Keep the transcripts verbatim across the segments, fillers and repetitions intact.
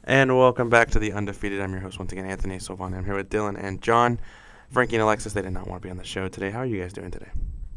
And welcome back to the Undefeated. I'm your host once again, Anthony Sylvan. I'm here with Dylan and John. Frankie and Alexis, they did not want to be on the show today. How are you guys doing today?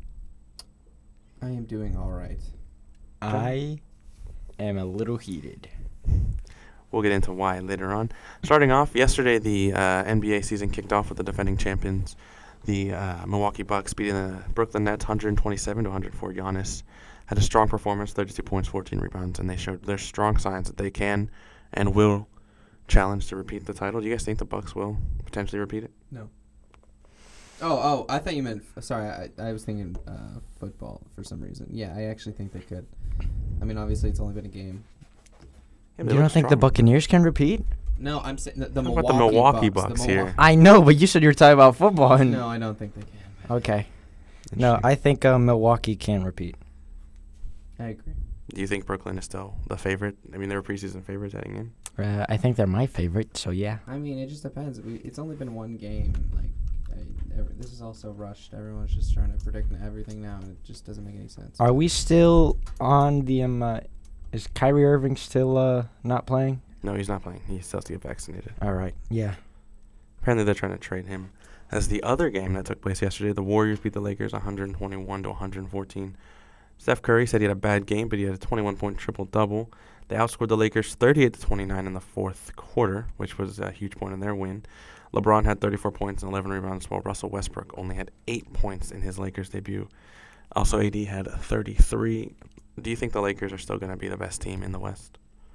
I am doing all right. I am a little heated. We'll get into why later on. Starting off, yesterday the uh, N B A season kicked off with the defending champions, the uh, Milwaukee Bucks, beating the Brooklyn Nets one twenty-seven to one oh four. Giannis had a strong performance, thirty-two points, fourteen rebounds, and they showed their strong signs that they can and will challenge to repeat the title. Do you guys think the Bucks will potentially repeat it? No. Oh, oh, I thought you meant. Sorry, I, I was thinking uh, football for some reason. Yeah, I actually think they could. I mean, obviously, it's only been a game. Yeah, you don't think strong. the Buccaneers can repeat? No, I'm saying the, the How Milwaukee about the Milwaukee Bucks, Bucks the here? Milwaukee. I know, but you said you were talking about football. And No, I don't think they can. Okay. No, I think uh, Milwaukee can repeat. I agree. Do you think Brooklyn is still the favorite? I mean, they were preseason favorites heading in. Uh, I think they're my favorite, so yeah. I mean, it just depends. We, it's only been one game. Like, I, every, this is all so rushed. Everyone's just trying to predict everything now, and it just doesn't make any sense. Are we still on the? Um, uh, is Kyrie Irving still uh, not playing? No, he's not playing. He still has to get vaccinated. All right. Yeah. Apparently, they're trying to trade him. As the other game that took place yesterday, the Warriors beat the Lakers one twenty-one to one fourteen. Steph Curry said he had a bad game, but he had a twenty-one point triple-double. They outscored the Lakers thirty-eight to twenty-nine in the fourth quarter, which was a huge point in their win. LeBron had thirty-four points and eleven rebounds, while Russell Westbrook only had eight points in his Lakers debut. Also, A D had thirty-three. Do you think the Lakers are still going to be the best team in the West?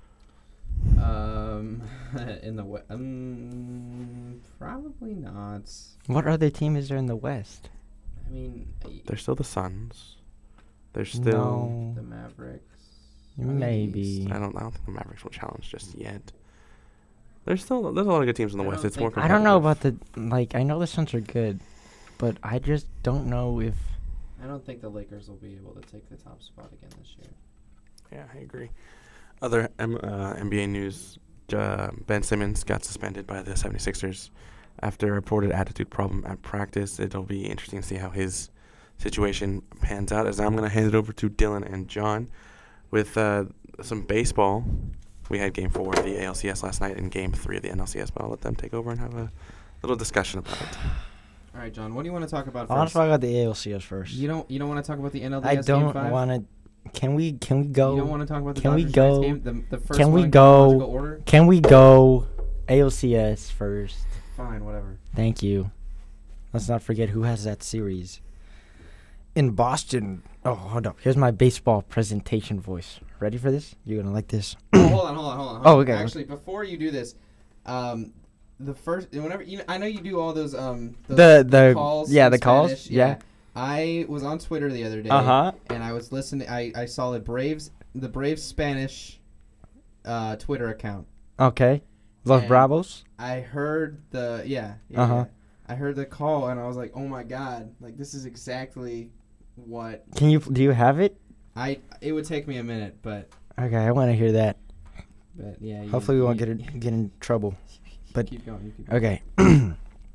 Um, in the West, um, probably not. What other team is there in the West? I mean, They're still the Suns. They're still No. the Mavericks. Maybe. I don't. I don't think the Mavericks will challenge just yet. There's still there's a lot of good teams in the I West. don't It's more. think- I don't know about competitive. the like. I know the Suns are good, but I just don't know if. I don't think the Lakers will be able to take the top spot again this year. Yeah, I agree. Other M- uh, N B A news: uh, Ben Simmons got suspended by the seventy-sixers after a reported attitude problem at practice. It'll be interesting to see how his situation pans out. As I'm going to hand it over to Dylan and John with uh, some baseball. We had Game Four of the A L C S last night and Game Three of the N L C S, but I'll let them take over and have a little discussion about it. All right, John. What do you want to talk about I want first? to talk about the A L C S first. You don't. You don't want to talk about the N L D S I Game don't five? want to. Can we? Can we go? You don't want to talk about the Can we Dodgers go- Giants game? The, the first can we one in go- chronological order? Can we go A L C S first? Fine, whatever. Thank you. Let's not forget who has that series. In Boston. Oh, hold up. Here's my baseball presentation voice. Ready for this? You're going to like this. oh, hold on, hold on, hold on. Hold Oh, on. okay. Actually, before you do this, um, the first whenever you know, I know you do all those um those The- the- calls yeah, in the calls, Spanish. yeah. I was on Twitter the other day. Uh-huh. And I was listening. I, I saw the Braves the Braves Spanish uh, Twitter account. Okay. Los And- Bravos? I heard the yeah, yeah, Uh-huh. yeah. I heard the call and I was like, oh my god, like this is exactly what Can you, do you have it? I. It would take me a minute, but Okay, I want to hear that. but yeah. You, Hopefully we won't you- get in, get in trouble. but- keep going. You keep going. Okay.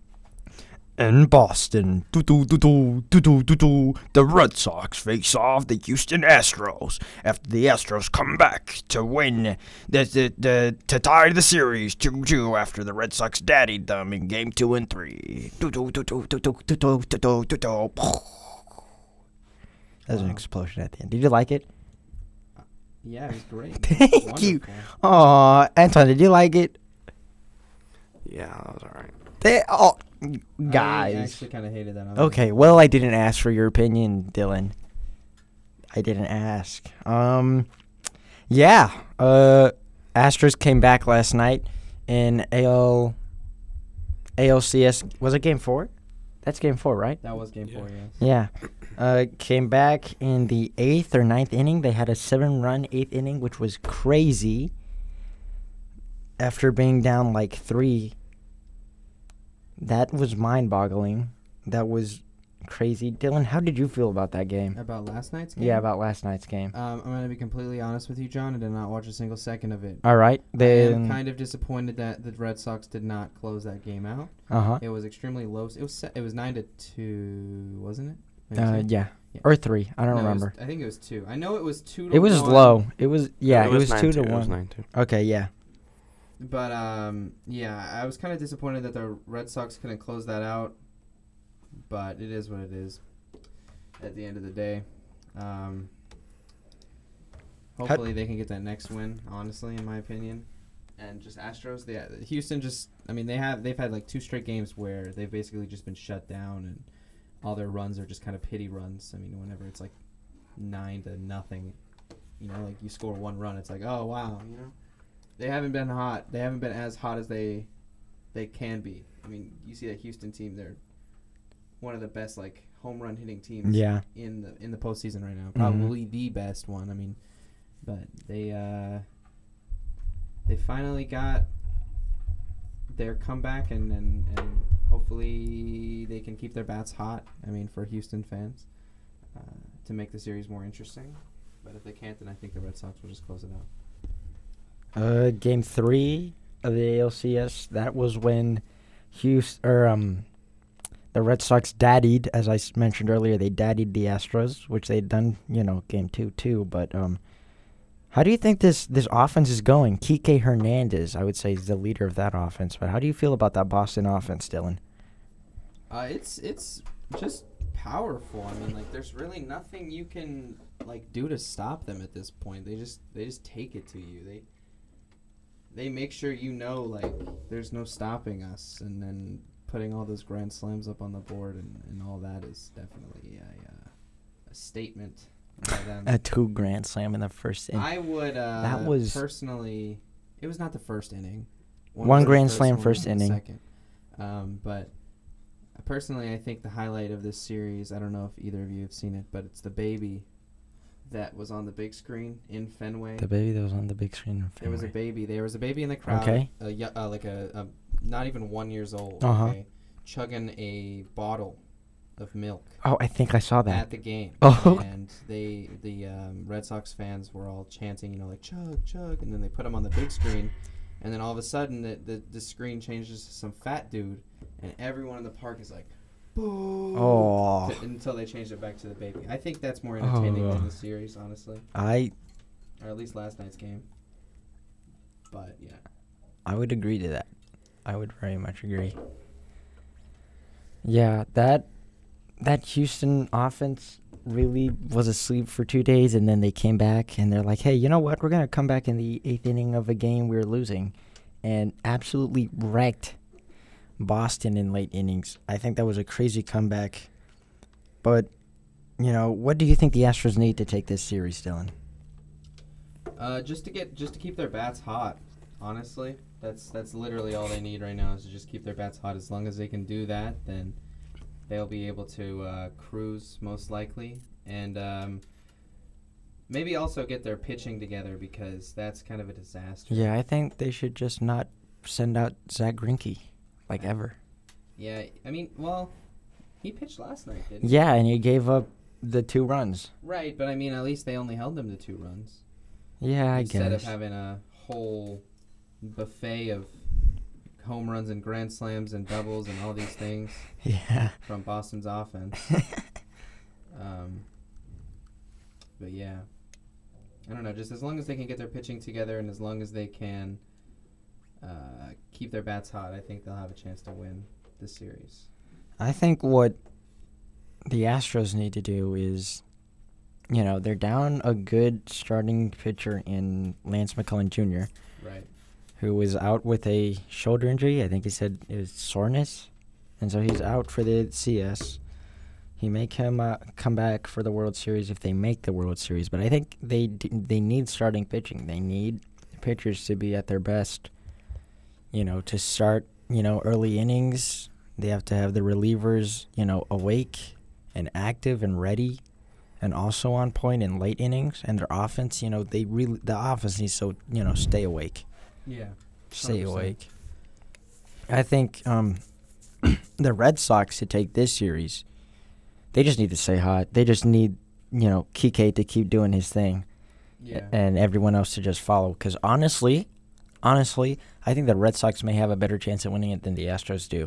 In Boston, doo doo doo doo doo doo doo doo, the Red Sox face off the Houston Astros after the Astros come back to win the the, the to tie the series two two after the Red Sox daddied them in game two and three. Doo doo doo doo doo doo doo doo doo doo doo doo. There's an Wow. explosion at the end. Did you like it? Yeah, it was great. Thank It was you. wonderful. Aw, Anton, did you like it? Yeah, that was all right. They, oh, I guys. actually kind of hated that. I was Okay, well, I didn't ask for your opinion, Dylan. I didn't ask. Um, yeah. Uh, Astros came back last night in A L, A L C S. Was it game four? That's game four, right? That was game Yeah. four, yes. Yeah. Uh, came back in the eighth or ninth inning. They had a seven-run eighth inning, which was crazy. After being down like three. That was mind-boggling. That was crazy. Dylan, how did you feel about that game? About last night's game? Yeah, about last night's game. Um, I'm going to be completely honest with you, John. I did not watch a single second of it. All right. I am Then. kind of disappointed that the Red Sox did not close that game out. Uh huh. It was extremely low. It was se- it was nine to two, wasn't it? Maybe Uh, two? yeah. Yeah. Or three. I don't No, it was- remember. I think it was two. I know it was two to It was one. low. It was yeah. It was, nine two two. to It was one. nine two. Okay. Yeah. but um, yeah, I was kind of disappointed that the Red Sox couldn't close that out. But it is what it is. At the end of the day, um, hopefully they can get that next win. Honestly, in my opinion, and just Astros, they Houston just. I mean, they have they've had like two straight games where they've basically just been shut down, and all their runs are just kind of pity runs. I mean, whenever it's like nine to nothing, you know, like you score one run, it's like, oh wow, you know, they haven't been hot. They haven't been as hot as they they can be. I mean, you see that Houston team; they're one of the best like home run hitting teams Yeah. in the in the postseason right now. Mhm. Probably the best one. I mean, but they uh, they finally got their comeback, and, and, and hopefully they can keep their bats hot. I mean, for Houston fans, uh, to make the series more interesting. But if they can't, then I think the Red Sox will just close it out. Uh, game three of the A L C S. That was when Houston or um, the Red Sox daddied, as I s- mentioned earlier. They daddied the Astros, which they'd done, you know, game two too. But um, how do you think this this offense is going? Kike Hernandez, I would say, is the leader of that offense. But how do you feel about that Boston offense, Dylan? Uh, it's it's just powerful. I mean, like there's really nothing you can like do to stop them at this point. They just they just take it to you. They they make sure you know like there's no stopping us, and then putting all those grand slams up on the board and, and all that is definitely a uh, a statement by them. A two grand slam in the first inning. I would uh, That was- personally. It was not the first inning. One was the grand first, slam one first was the inning. Second. Um, but personally, I think the highlight of this series. I don't know if either of you have seen it, but it's the baby that was on the big screen in Fenway. The baby that was on the big screen. in There was a Fenway. baby. There was a baby in the crowd. Okay. Uh, yeah, uh, like a, a not even one years old. Uh-huh. Okay, chugging a bottle of milk Oh, I think I saw that. at the game. Oh. And they the um, Red Sox fans were all chanting, you know, like chug chug, and then they put him on the big screen, and then all of a sudden the the, the screen changes to some fat dude, and everyone in the park is like, boo. Oh. to- until they changed it back to the baby. I think that's more entertaining Oh. than the series, honestly, I or at least last night's game. But yeah. I would agree to that. I would very much agree. Yeah, that that Houston offense really was asleep for two days, and then they came back, and they're like, hey, you know what? We're going to come back in the eighth inning of a game we were losing, and absolutely wrecked Boston in late innings. I think that was a crazy comeback. But, you know, what do you think the Astros need to take this series, Dylan? Uh, just to get just to keep their bats hot, honestly. That's that's literally all they need right now is to just keep their bats hot. As long as they can do that, then they'll be able to uh, cruise most likely, and um, maybe also get their pitching together because that's kind of a disaster. Yeah, I think they should just not send out Zach Greinke, like ever. Yeah, I mean, well, he pitched last night, didn't he? Yeah, and he gave up the two runs. Right, but I mean, at least they only held them to two runs Yeah, I instead guess. of having a whole buffet of home runs and grand slams and doubles and all these things Yeah. from Boston's offense. um, but yeah, I don't know. Just as long as they can get their pitching together and as long as they can uh, keep their bats hot, I think they'll have a chance to win this series. I think what the Astros need to do is, you know, they're down a good starting pitcher in Lance McCullum Junior, Right. who was out with a shoulder injury. I think he said it was soreness. And so he's out for the C S. He may come, uh, come back for the World Series if they make the World Series. But I think they d- they need starting pitching. They need pitchers to be at their best, you know, to start, you know, early innings. They have to have the relievers, you know, awake and active and ready and also on point in late innings. And their offense, you know, they really the offense needs to, you know, stay awake. Yeah. Stay one hundred percent. awake. I think um, the Red Sox to take this series, they just need to stay hot. They just need, you know, Kike to keep doing his thing Yeah. and everyone else to just follow. Because honestly, honestly, I think the Red Sox may have a better chance at winning it than the Astros do.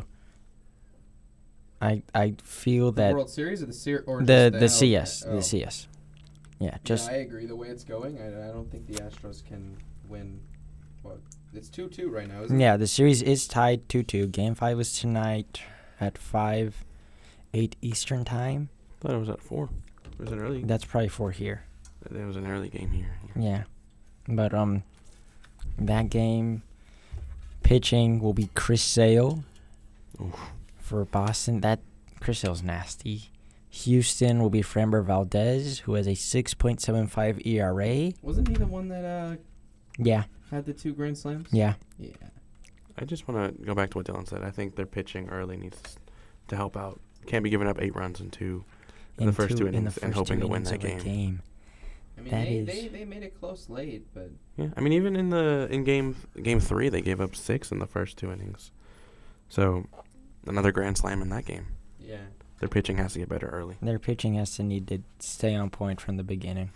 I I feel the that World Series or the Ser- or the just the L- C S oh. the C S, yeah, just yeah, I agree. The way it's going, I, I don't think the Astros can win what? It's two two right now, isn't Yeah, the series is tied two two. Game five is tonight at five, eight Eastern time. I thought it was at four. It was an early. That's probably four here. It was an early game here. Yeah. But um, that game, pitching will be Chris Sale Oof. for Boston. That Chris Sale's nasty. Houston will be Framber Valdez, who has a six point seven five E R A. it? Wasn't he the one that uh Yeah, had the two grand slams? yeah. Yeah. I just want to go back to what Dylan said. I think their pitching early needs to help out. Can't be giving up eight runs in two in the first two in the innings and first hoping two to win innings that of a game. game. I mean, That they, is- they they made it close late, but Yeah, I mean even in the in game game three they gave up six in the first two innings, so another grand slam in that game. yeah. Their pitching has to get better early. Their pitching has to need to stay on point from the beginning.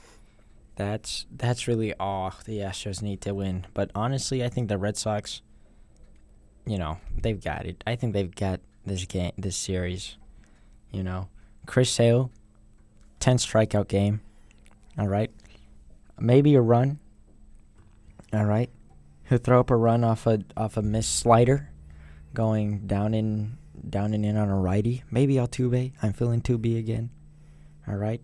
That's that's really all the Astros need to win. But honestly, I think the Red Sox, you know, they've got it. I think they've got this game, this series. You know, Chris Sale, ten strikeout game. All right, maybe a run. All right, he'll throw up a run off a off a missed slider, going down in. Down and in on a righty. Maybe Altuve. I'm feeling Tubi again. All right.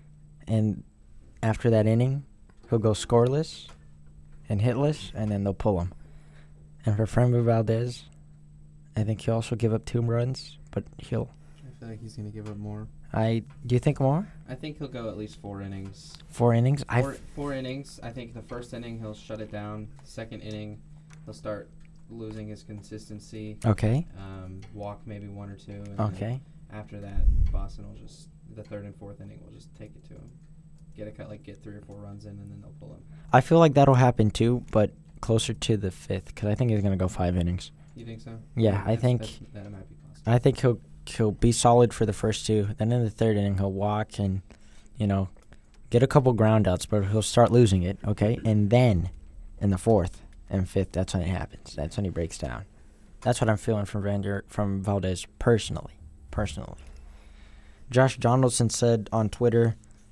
And after that inning, he'll go scoreless and hitless, and then they'll pull him. And for Framber Valdez, I think he'll also give up two runs, but he'll. I feel like he's gonna give up more. I do you think more? I think he'll go at least four innings. Four innings. I. Four, four innings. I think the first inning he'll shut it down. Second inning, he'll start losing his consistency. Okay. Um, walk maybe one or two. And Okay. then after that, Boston will just the third and fourth inning will just take it to him, get a cut like get three or four runs in, and then they'll pull him. I feel like that'll happen too, but closer to the fifth, because I think he's gonna go five innings. You think so? Yeah, I that's- think- that's, that might be possible. I think he'll he'll be solid for the first two. Then in the third inning, he'll walk and, you know, get a couple ground outs, but he'll start losing it. Okay, and then in the fourth and fifth, that's when it happens. That's when he breaks down. That's what I'm feeling from Vander from Valdez personally. Personally, Josh Donaldson said on Twitter,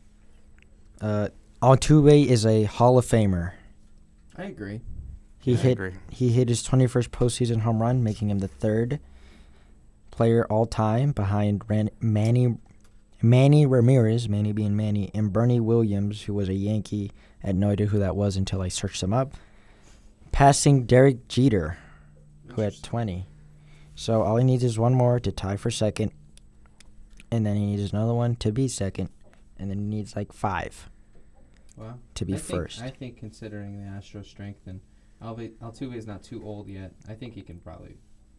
uh, "Altuve is a Hall of Famer." I agree. He Yeah, I hit agree. he hit his twenty-first postseason home run, making him the third player all time behind Ran- Manny Manny Ramirez, Manny being Manny, and Bernie Williams, who was a Yankee. I had no idea who that was until I searched him up. Passing Derek Jeter, who had twenty. So all he needs is one more to tie for second, and then he needs another one to be second, and then he needs like five Well, to be I think, first. I think considering the Astros' strength and Alve- Altuve is not too old yet, I think he can probably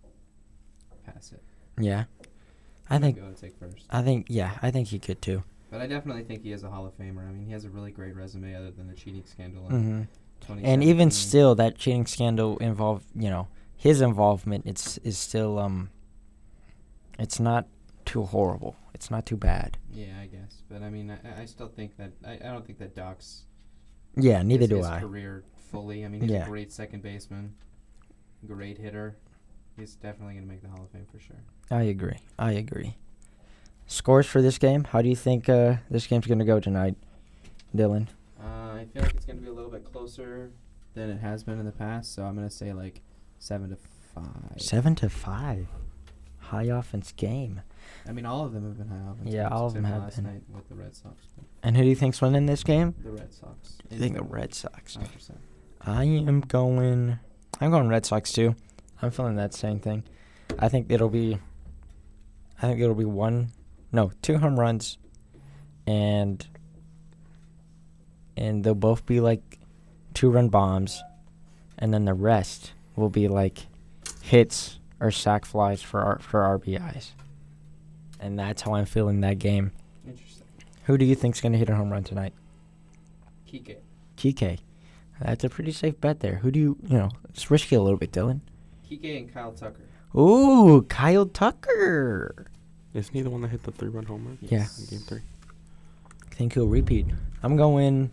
pass it. yeah, I think Go and take first. I think yeah, I think he could too. But I definitely think he is a Hall of Famer. I mean, he has a really great resume other than the cheating scandal in hmm twenty And even seventeen. still, that cheating scandal involved, you know, his involvement. It's is still um. It's not too horrible. It's not too bad. Yeah, I guess. But I mean, I, I still think that I, I don't think that Doc's Yeah, neither his, do his I. career fully. I mean, he's Yeah. a great second baseman, great hitter. He's definitely gonna make the Hall of Fame for sure. I agree. I agree. Scores for this game? How do you think uh, this game's gonna go tonight, Dylan? Uh, I feel like it's gonna be a little bit closer than it has been in the past. So I'm gonna say like seven to five. Seven to five. High offense game. I mean, all of them have been high offense. Yeah, games, all of them except for have last been. night with the Red Sox. But And who do you think's winning this game? the Red Sox. I think the Red Sox. one hundred percent. I am going. I'm going Red Sox too. I'm feeling that same thing. I think it'll be. I think it'll be one, no, two home runs, and. And they'll both be like, two-run bombs, and then the rest will be like, hits or sac flies for R- for R B Is. And that's how I'm feeling that game. Interesting. Who do you think's gonna hit a home run tonight? Kike. Kike. That's a pretty safe bet there. Who do you, you know, it's risky a little bit, Dylan. Kike and Kyle Tucker. Ooh, Kyle Tucker. Isn't he the one that hit the three-run home run Yeah. in game three? I think he'll repeat. I'm going.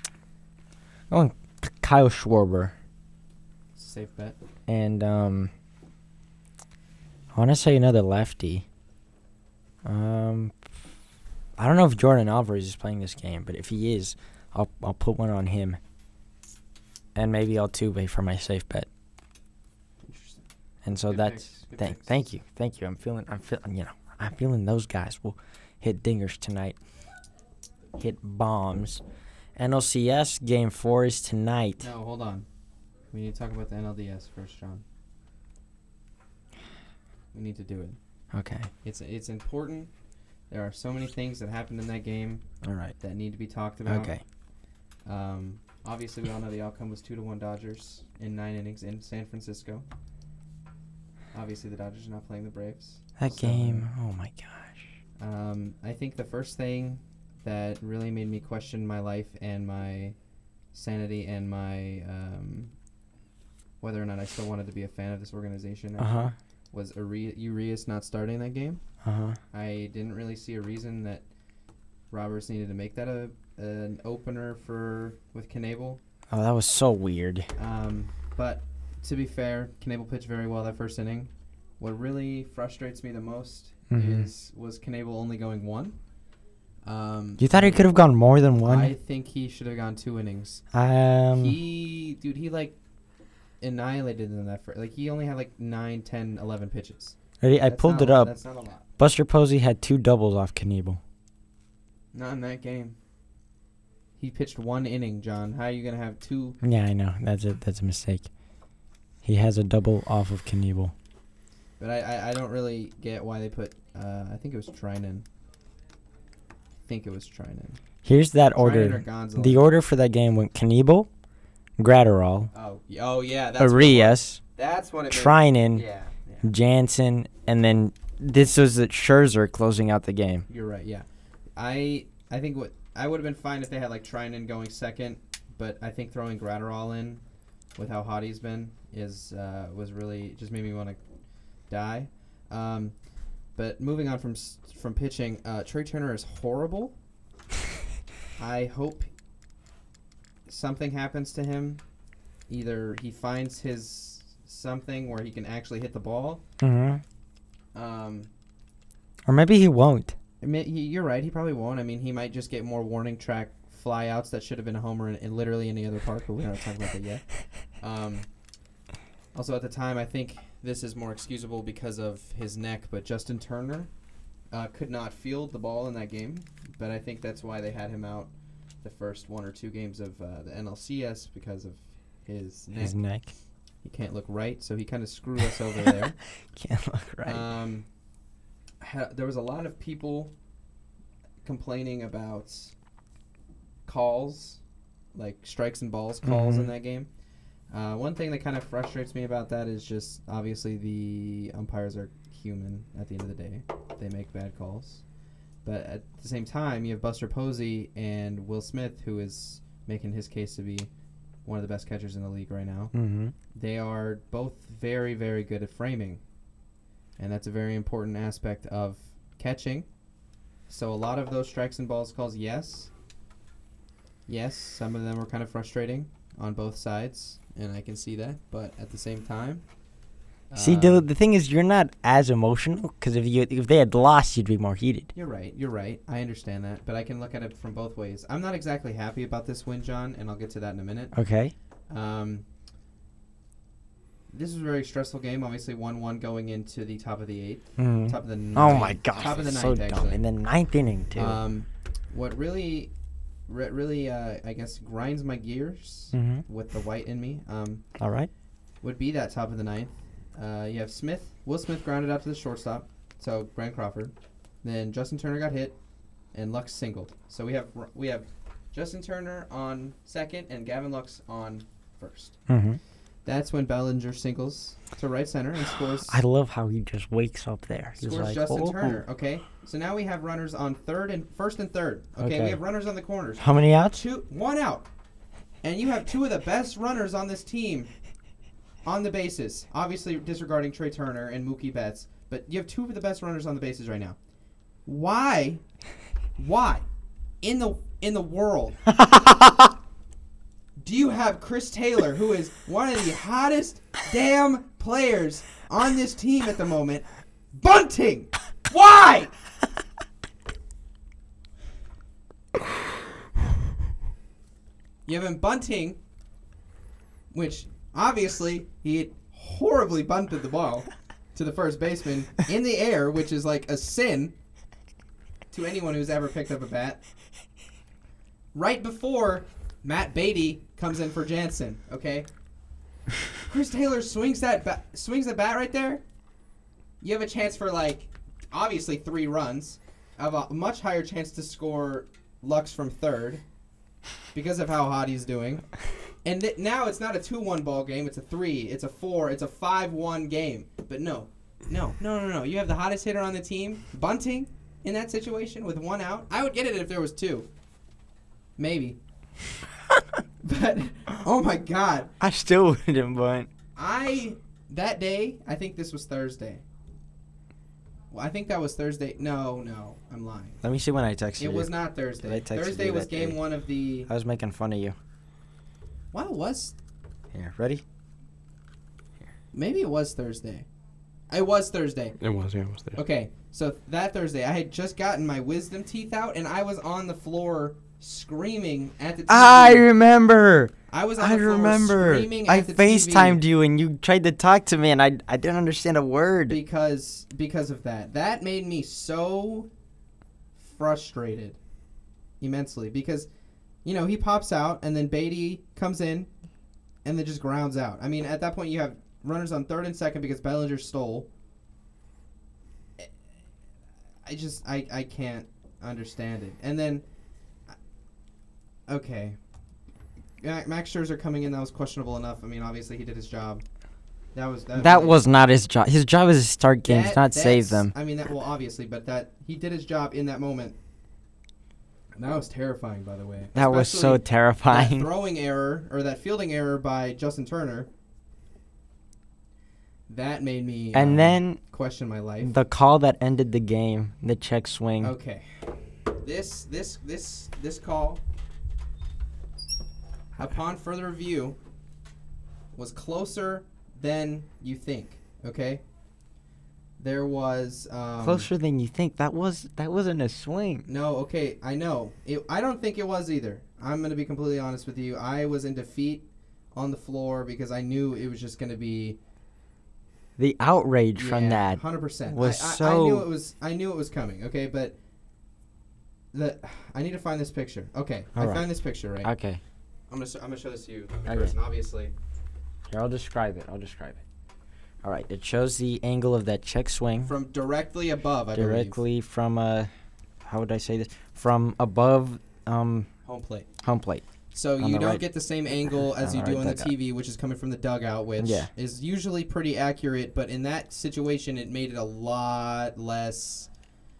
Going Kyle Schwarber, Safe bet. and um, I want to say another lefty. Um, I don't know if Jordan Alvarez is playing this game, but if he is, I'll I'll put one on him. and maybe Altuve for my safe bet. Interesting. And so Good that's picks, good thank picks. thank you, thank you. I'm feeling I'm feeling you know I'm feeling those guys will hit dingers tonight, hit bombs. N L C S game four is tonight. No, hold on. We need to talk about the N L D S first, John. We need to do it. Okay, It's it's important. There are so many things that happened in that game all right. that need to be talked about. Okay, Um, obviously, we all know the outcome was two to one Dodgers in nine innings in San Francisco. Obviously, the Dodgers are not playing the Braves. that So, game. Oh my gosh. Um, I think the first thing that really made me question my life and my sanity and my um, whether or not I still wanted to be a fan of this organization Uh huh. was Uri- Urias not starting that game. Uh huh. I didn't really see a reason that Roberts needed to make that a an opener for with Knebel. Oh, that was so weird. Um, but to be fair, Knebel pitched very well that first inning. What really frustrates me the most Mhm. is was Knebel only going one. Um, You thought he could have gone more than one? I think he should have gone two innings. um. he, dude, he like annihilated them that first. Like he only had like nine, ten, eleven pitches. Ready? I That's pulled not it a- up. That's not a lot. Buster Posey had two doubles off Knebel. Not in that game. He pitched one inning, John. How are you gonna have two? Yeah, I know. That's a that's a mistake. He has a double off of Knebel. But I, I, I don't really get why they put. Uh, I think it was Trinan. I think it was Trinan. Here's that Trinan or order. Gonzalez. The order for that game went Knebel, Gratterall, Oh, y- oh yeah. That's what it was. Arias, That's what it. Trinan, Made. Yeah, yeah. Jansen, and then this was at Scherzer closing out the game. You're right. Yeah, I I think what I would have been fine if they had like Trinan going second, but I think throwing Gratterall in, with how hot he's been, is uh, was really just made me want to die. Um, but moving on from s- from pitching, uh, Trey Turner is horrible. I hope something happens to him. Either he finds his something where he can actually hit the ball. Mm-hmm. Um, Or maybe he won't. I mean, he, you're right. He probably won't. I mean, he might just get more warning track flyouts that should have been a homer in, in literally any other park, but we're not talking about that yet. Um, also, at the time, I think this is more excusable because of his neck, but Justin Turner uh, could not field the ball in that game, but I think that's why they had him out the first one or two games of uh, the N L C S because of his neck. His neck. He can't look right, so he kind of screwed us over there. Can't look right. Um, ha- there was a lot of people complaining about calls, like strikes and balls calls in Mhm. that game. Uh, one thing that kind of frustrates me about that is just obviously the umpires are human at the end of the day. They make bad calls. But at the same time, you have Buster Posey and Will Smith, who is making his case to be one of the best catchers in the league right now. Mm-hmm. They are both very, very good at framing. And that's a very important aspect of catching. So a lot of those strikes and balls calls, yes. Yes, some of them were kind of frustrating on both sides, and I can see that. But at the same time... See, um, the the thing is, you're not as emotional because if you if they had lost, you'd be more heated. You're right, you're right. I understand that. But I can look at it from both ways. I'm not exactly happy about this win, John, and I'll get to that in a minute. Okay. Um, this was a very stressful game. Obviously, one one going into the top of the eighth. Mm. Top of the ninth. Oh my gosh, Top of the that's ninth, so dumb. actually. In the ninth inning too. Um, what really, re- really, uh, I guess, grinds my gears mm-hmm. with the white in me um, All right. would be that top of the ninth. Uh, you have Smith. Will Smith grounded out to the shortstop, so Brand Crawford. Then Justin Turner got hit, and Lux singled. So we have we have Justin Turner on second and Gavin Lux on first. Mm-hmm. That's when Bellinger singles to right center and scores. I love how he just wakes up there. He's Scores like, Justin "Oh, Turner. Okay, so now we have runners on third and first and third. Okay, Okay. we have runners on the corners. How many outs? Two, one out, and you have two of the best runners on this team on the bases. Obviously, disregarding Trey Turner and Mookie Betts, but you have two of the best runners on the bases right now. Why? Why? In the in the world. Do you have Chris Taylor, who is one of the hottest damn players on this team at the moment, bunting? Why? You have him bunting which obviously he had horribly bunted the ball to the first baseman in the air, which is like a sin to anyone who's ever picked up a bat. Right before Matt Beatty comes in for Jansen, okay? Chris Taylor swings that ba- swings the bat right there. You have a chance for, like, obviously three runs. Have a much higher chance to score Lux from third because of how hot he's doing. And th- now it's not a two one ball game. It's a three. It's a four. It's a five one game. But no, no, no, no, no. You have the hottest hitter on the team, bunting, in that situation with one out. I would get it if there was two. Maybe. But, oh my God. I still wouldn't, but... I, that day, I think this was Thursday. Well, I think that was Thursday. No, no, I'm lying. Let me see when I texted It you. was not Thursday. I texted Thursday you was that game day. one of the... I was making fun of you. Well, it was... Here, ready? Maybe it was Thursday. It was Thursday. It was, yeah, it was there. Okay, so that Thursday, I had just gotten my wisdom teeth out, and I was on the floor screaming at the T V. I remember. I was on I the floor remember. screaming I at the FaceTimed T V you and you tried to talk to me and I I didn't understand a word. because because of that. That made me so frustrated immensely because, you know, he pops out and then Beatty comes in and then just grounds out. I mean, at that point you have runners on third and second because Bellinger stole. I just I I can't understand it. And then okay. Ma- Max Scherzer coming in, that was questionable enough. I mean, obviously he did his job. That was that, That really- was not his job. His job is to start games, that- not save that's- them. I mean, that well, obviously, but that he did his job in that moment. And that was terrifying, by the way. That was so Especially that terrifying. throwing error or that fielding error by Justin Turner. That made me And um, then question my life. the call that ended the game, the check swing. Okay, this this this this call, upon further review, was closer than you think. Okay, there was um, Closer than you think. That was that wasn't a swing. No, okay, I know. It, I don't think it was either. I'm gonna be completely honest with you. I was in defeat on the floor because I knew it was just gonna be The outrage from that. hundred percent was I, I, I so- knew it was. I knew it was coming. Okay, but the I need to find this picture. Okay, All I right. found this picture. Right. Okay. I'm gonna. I'm gonna show this to you in Okay. person. Obviously. Here, I'll describe it. I'll describe it. All right. It shows the angle of that check swing From directly above, I believe. directly from uh, how would I say this? From above um Home plate. home plate. So On you the don't right- get the same angle as on you the do right on the dugout. T V, which is coming from the dugout, which Yeah. is usually pretty accurate. But in that situation, it made it a lot less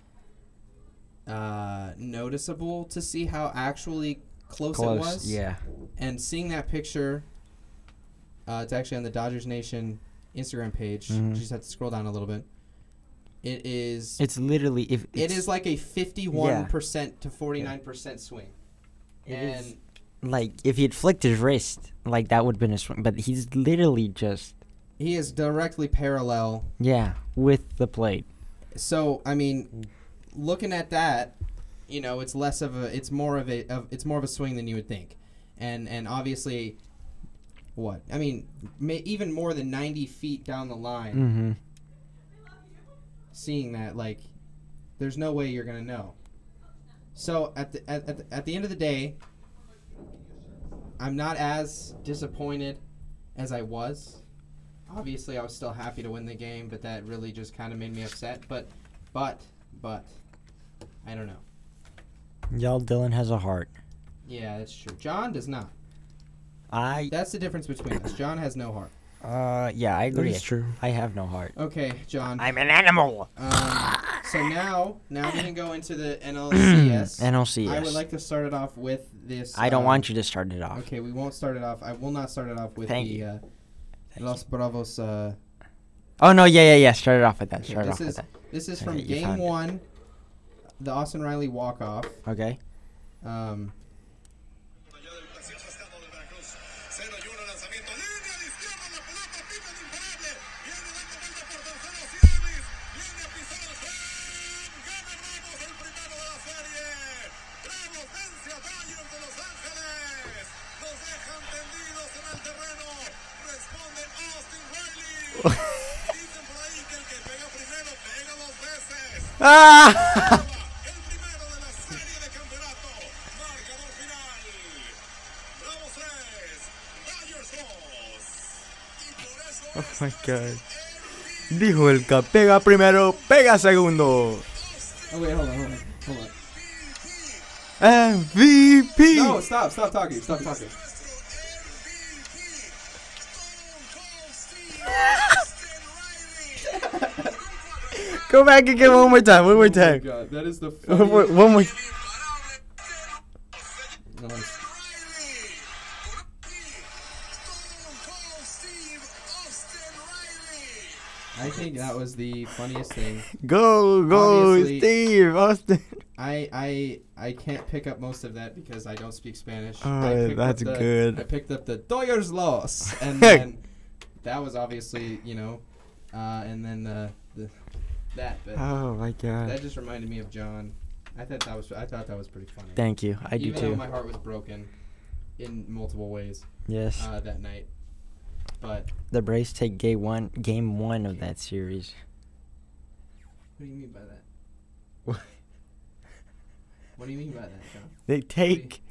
uh, noticeable to see how actually close, it was. Yeah. And seeing that picture, uh, it's actually on the Dodgers Nation Instagram page. Mhm. You just have to scroll down a little bit. It is. It's literally if It it's, is like a fifty-one percent to forty-nine percent swing. It and is- like if he had flicked his wrist, like that would have been a swing. But he's literally just he is directly parallel. yeah with the plate. So I mean, looking at that, you know, it's less of a, it's more of a, of, it's more of a swing than you would think, and and obviously, what I mean, may, even more than ninety feet down the line, Mm-hmm. seeing that, like, there's no way you're gonna know. So at the at, at the, at the end of the day, I'm not as disappointed as I was. Obviously, I was still happy to win the game, but that really just kind of made me upset. But, but, but, I don't know. Y'all, Dylan has a heart. Yeah, that's true. John does not. I That's the difference between us. John has no heart. uh yeah I agree. That's true. I have no heart. Okay, John. I'm an animal. Um, so now, now we can go into the N L C S. N L C S. I would like to start it off with this. I don't uh, want you to start it off. Okay, we won't start it off. I will not start it off with Thank the you. uh, Thank Los Bravos. Uh, Oh no, yeah, yeah, yeah. Start it off with that. okay, Start it this off with is that. this is Okay, from you game found it. one, the Austin Riley walk off. Okay. Um, Nos dejan tendidos en el terreno. Ah! Oh my god. Dijo el que pega primero, pega segundo. Oh wait, hold on, hold on, hold on. M V P. No, stop, stop talking, stop talking. Go back and get one more time. One more Oh my time. God, that is the One more. funniest. One more. Nice. I think that was the funniest thing. Go, go, Obviously- Steve Austin. I I I can't pick up most of that because I don't speak Spanish. Oh, I picked that's up the, good. I picked up the Doyers Los, and then that was obviously you know, uh, and then the, the that. But Oh my god. that just reminded me of John. I thought that was I thought that was pretty funny. Thank you. I do Even though too. my heart was broken in multiple ways Yes. uh, that night, but The Braves take game one, game one of that series. what do you mean by that? What? What do you mean by that, John? They take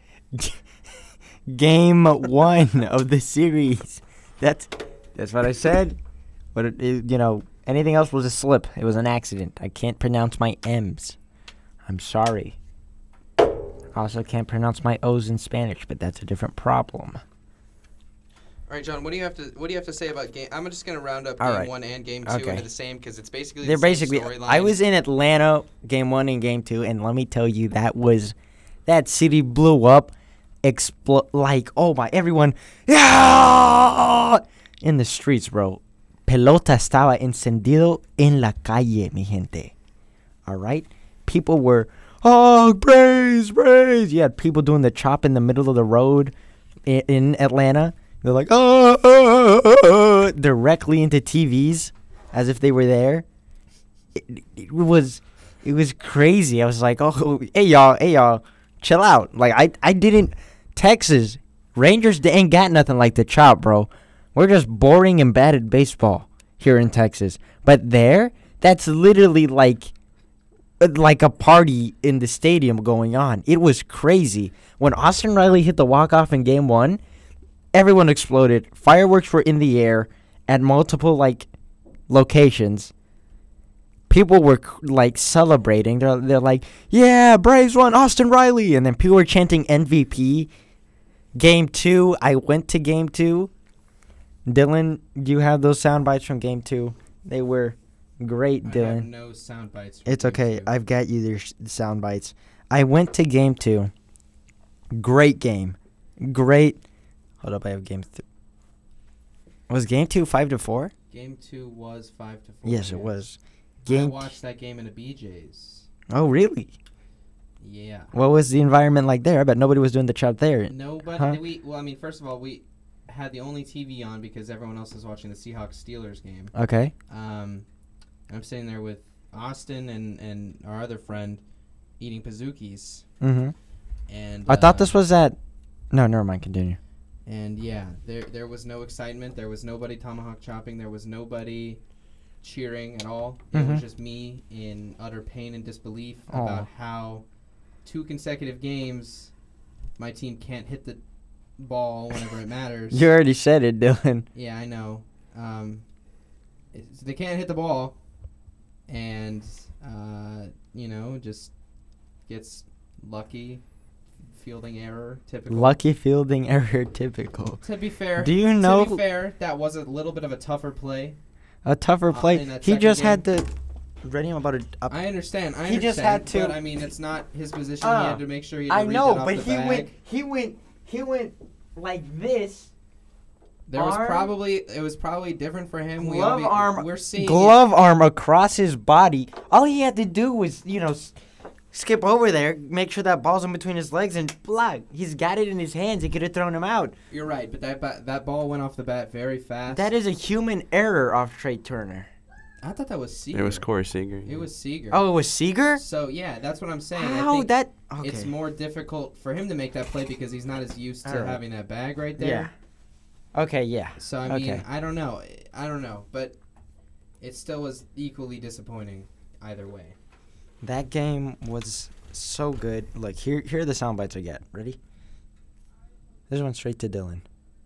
game one of the series. That's that's what I said. But it, it, you know, anything else was a slip. It was an accident. I can't pronounce my M's. I'm sorry. I also can't pronounce my O's in Spanish, but that's a different problem. All right, John. What do you have to What do you have to say about game? I'm just gonna round up All game right. one and game two Okay. into the same because it's basically They're the same basically. storyline. I was in Atlanta, game one and game two, and let me tell you, that was that city blew up, explo- like oh my, everyone, yeah, in the streets, bro. Pelota estaba encendido en la calle, mi gente. All right, people were oh Braves, Braves. You had people doing the chop in the middle of the road in, in Atlanta. They're like, oh, oh, oh, oh, directly into T Vs as if they were there. It, it was, it was crazy. I was like, oh, hey y'all, hey y'all, chill out. Like I, I didn't. Texas Rangers they ain't got nothing like the chop, bro. We're just boring and bad at baseball here in Texas. But there, that's literally like, like a party in the stadium going on. It was crazy when Austin Riley hit the walk off in game one. Everyone exploded. Fireworks were in the air at multiple like locations. People were like celebrating. They're they're like, "Yeah, Braves won, Austin Riley!" And then people were chanting M V P. Game two, I went to game two. Dylan, do you have those sound bites from game two? They were great, I have Dylan. no sound bites. from It's game okay. two. I've got you their sh- sound bites. I went to game two. Great game. Great. Hold up, I have game three. Was game two five to four? Game two was five to four. Yes, it was. I Game. watched that game in a B J's. Oh, really? Yeah. What was the environment like there? I bet nobody was doing the chop there. Nobody. Huh? We well, I mean, first of all, we had the only T V on because everyone else was watching the Seahawks Steelers game. Okay. Um, I'm sitting there with Austin and and our other friend eating Pazookies, Mm-hmm. and I thought uh, this was at. No, never mind. Continue. And yeah, there there was no excitement. There was nobody tomahawk chopping. There was nobody cheering at all. It Mhm. was just me in utter pain and disbelief Aw. about how two consecutive games my team can't hit the ball whenever it matters. You already said it, Dylan. Yeah, I know. Um, it's, they can't hit the ball, and uh, you know, just gets lucky. Fielding error, typical. Lucky fielding error, typical. To be fair, Do you know To be fair, that was a little bit of a tougher play. a tougher uh, play? in that He second just game? had to. Ready? I'm about to. Up. I understand. I He understand. just had to- But I mean, it's not his position. Uh, he had to make sure he. Had to I read know, that off but the he bag. went. He went. He went like this. There was arm- probably it was probably different for him. we Glove obvi- arm. We're seeing it- glove arm across his body. All he had to do was, you know, s- skip over there, make sure that ball's in between his legs, and blah. He's got it in his hands. He could have thrown him out. You're right, but that ba- that ball went off the bat very fast. That is a human error off Trey Turner. I thought that was Seager. It was Corey Seager. It was Seager. Oh, it was Seager? So yeah, that's what I'm saying. I How think that? Okay. It's more difficult for him to make that play because he's not as used to All right. having that bag right Yeah. there. Okay. Yeah. So I mean, Okay. I don't know. I don't know, but it still was equally disappointing either way. That game was so good. Look, here, here are the sound bites I get. Ready? This one straight to Dylan.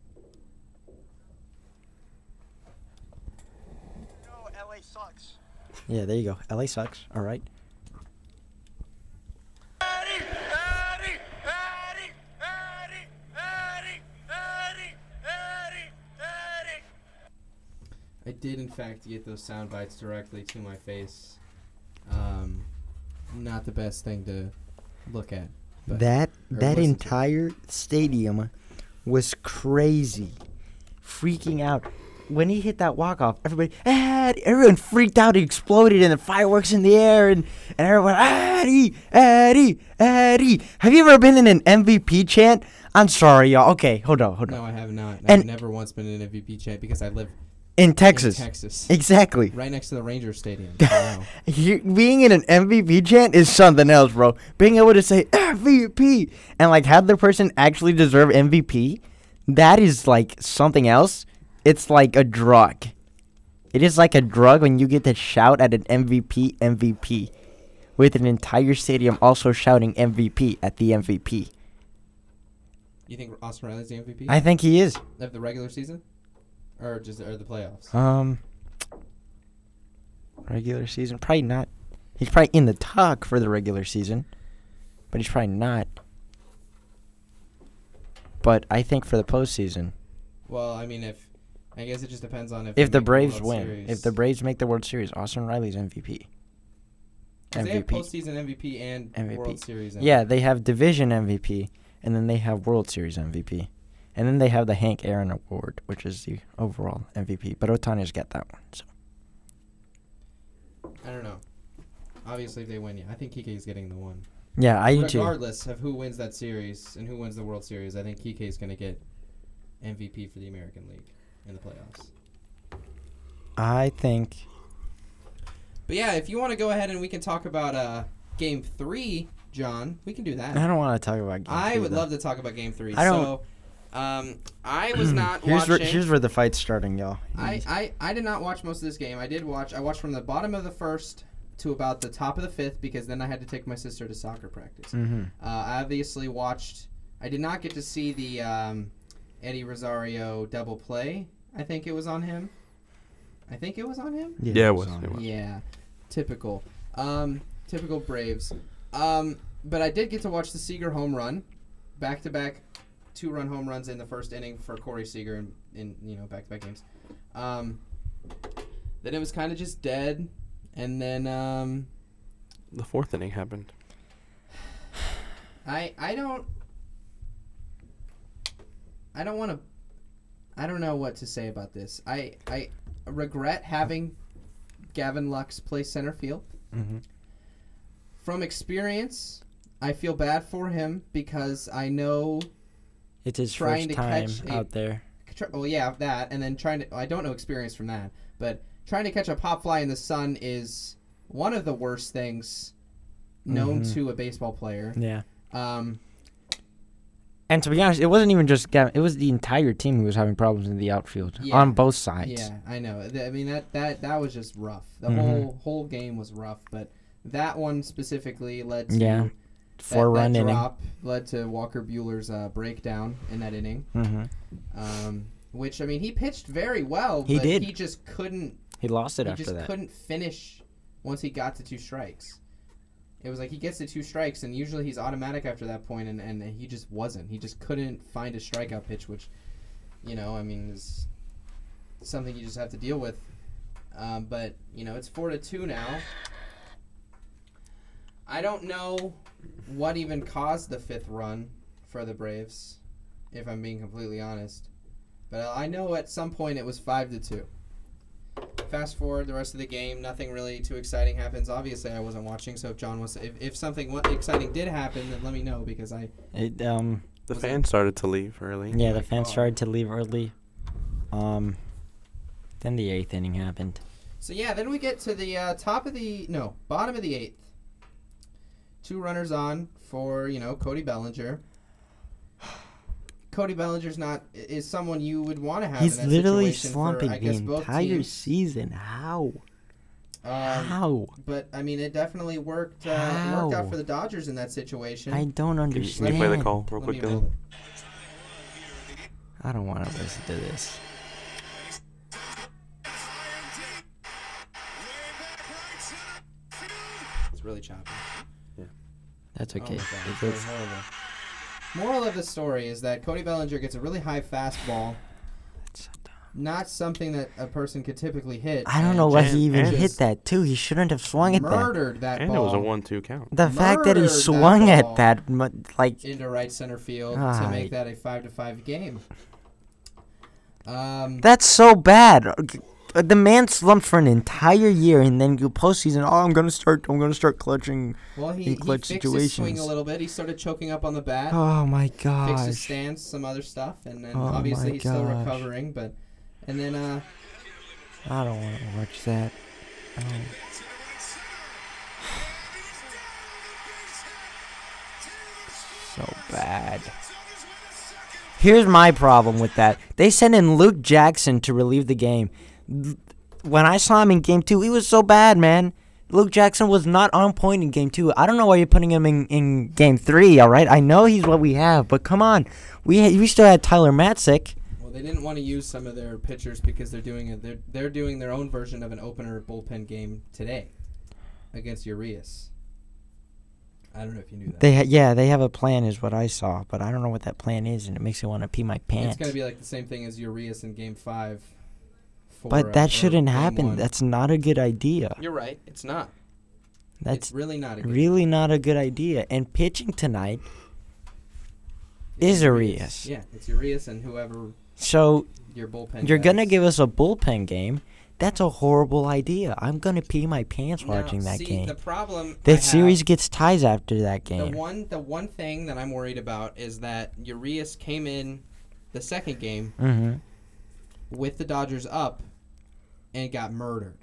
No, L A sucks. Yeah, there you go. L A sucks. All right. Eddie, Eddie, Eddie, Eddie, Eddie, Eddie, Eddie, Eddie. I did, in fact, get those sound bites directly to my face. Um, not the best thing to look at. But That or that listen to. entire stadium was crazy, freaking out. When he hit that walk off, everybody, Eddie, everyone freaked out, and exploded, and the fireworks in the air, and, and everyone, Eddie, Eddie, Eddie. Have you ever been in an M V P chant? I'm sorry, y'all. Okay, hold on, hold on. No, I have not. And- I've never once been in an M V P chat because I live In Texas. in Texas, Exactly. right next to the Rangers Stadium. Wow. You, being in an M V P chant is something else, bro. Being able to say M V P and like have the person actually deserve M V P, that is like something else. It's like a drug. It is like a drug when you get to shout at an M V P M V P with an entire stadium also shouting M V P at the M V P. You think Austin Riley's the M V P I think he is. of the regular season, or just or the playoffs? Um, regular season, probably not. He's probably in the talk for the regular season, but he's probably not. But I think for the postseason, Well, I mean, if I guess it just depends on if if they the make Braves World win, Series. if the Braves make the World Series, Austin Riley's M V P. 'Cause they have M V P. postseason M V P and M V P. World Series. M V P. Yeah, they have division M V P, and then they have World Series M V P, and then they have the Hank Aaron Award, which is the overall M V P. But Otani's got that one. So I don't know. Obviously, if they win, yeah, I think Kike's getting the one. yeah, I do too. Regardless of who wins that series and who wins the World Series, I think Kike's going to get M V P for the American League in the playoffs. I think. But yeah, if you want to go ahead and we can talk about uh, Game Three, John, we can do that. I don't want to talk about. Game I three, would though. love to talk about Game Three. I don't- So, um, I was not here's watching. Where, here's where the fight's starting, y'all. I, I, I did not watch most of this game. I did watch. I watched from the bottom of the first to about the top of the fifth because then I had to take my sister to soccer practice. Mm-hmm. Uh, I obviously watched. I did not get to see the um, Eddie Rosario double play. I think it was on him. I think it was on him. Yeah, it was, on it was. Yeah, typical. Um, typical Braves. Um, but I did get to watch the Seager home run, back to back, two run home runs in the first inning for Corey Seager in, in you know back to back games. Um, then it was kind of just dead, and then um, The fourth inning happened. I I don't I don't want to I don't know what to say about this. I I regret having Gavin Lux play center field. Mm-hmm. From experience, I feel bad for him because I know. It's his Trying first to time catch a- out there. tr- Well, yeah, that, and then trying to. I don't know experience from that, but trying to catch a pop fly in the sun is one of the worst things known Mhm. to a baseball player. Yeah. Um, And to be honest, it wasn't even just Gavin. It was the entire team who was having problems in the outfield Yeah. on both sides. yeah, I know. Th- I mean that that that was just rough. The Mhm. whole whole game was rough, but that one specifically led to Yeah. that, Four that run inning. drop led to Walker Bueller's uh, breakdown in that inning. Mm-hmm. Um, which I mean, he pitched very well. He but did. He just couldn't. He lost it he after just that. couldn't finish once he got to two strikes. It was like he gets to two strikes, and usually he's automatic after that point, and, and he just wasn't. He just couldn't find a strikeout pitch, which, you know, I mean, is something you just have to deal with. Um, but you know, it's four to two now. I don't know what even caused the fifth run for the Braves, if I'm being completely honest. But I know at some point it was five to two. Fast forward the rest of the game, nothing really too exciting happens. Obviously, I wasn't watching, so if John was, if, if something wa- exciting did happen, then let me know because I. It, um, The Was fans started to leave early. yeah, my the fans God. started to leave early. Um, then the eighth inning happened. So yeah, then we get to the uh, top of the no bottom of the eighth. Two runners on for you know Cody Bellinger. Cody Bellinger's not is someone you would want to have. He's in that literally situation slumping for, I the guess, both entire teams. season. How? Um, How? But I mean, it definitely worked. Uh, it worked How? out for the Dodgers in that situation. I don't Can you, can understand. you play the call real Let quick, me Dylan? roll it. I don't want to listen to this. It's really choppy. That's Oh okay. my God, It it's really goes- horrible. Moral of the story is that Cody Bellinger gets a really high fastball, It's so dumb. not something that a person could typically hit. I don't and know why and- he even and hit just that too. He shouldn't have swung at that. Murdered that And it ball was a one-two count. The fact that he murdered that swung ball. at that, mu- like, into right center field Ah, to make that a five to five game. Um, that's so bad. Uh, The man slumped for an entire year, and then go postseason. Oh, I'm gonna start. I'm gonna start clutching. well, he, in he clutch fixed his swing a situations. little bit. He started choking up on the bat. Oh my Fixed his gosh. stance, some other stuff, and then Oh obviously my he's still gosh. recovering. But and then uh, I don't want to watch that. Oh. So bad. Here's my problem with that. They sent in Luke Jackson to relieve the game. L- When I saw him in game two, he was so bad, man. Luke Jackson was not on point in game two. I don't know why you're putting him in, in game three, all right? I know he's what we have, but come on. We ha- we still had Tyler Matzik. well, they didn't want to use some of their pitchers because they're doing a, they're they're doing their own version of an opener bullpen game today against Urias. I don't know if you knew that. They ha- yeah, they have a plan is what I saw, but I don't know what that plan is, and it makes me want to pee my pants. It's gonna be like the same thing as Urias in game five. For, But uh, that or shouldn't game happen. one. That's not a good idea. You're right. It's not. That's it's really not a good really not a good idea. And pitching tonight It's is Urias. Yeah, it's Urias and whoever So your bullpen. you're gonna guys. give us a bullpen game. That's a horrible idea. I'm gonna pee my pants Now, watching that see, game. The problem. The I series have- gets ties after that The game. one, the one thing that I'm worried about is that Urias came in the second game Mm-hmm. with the Dodgers up and got murdered.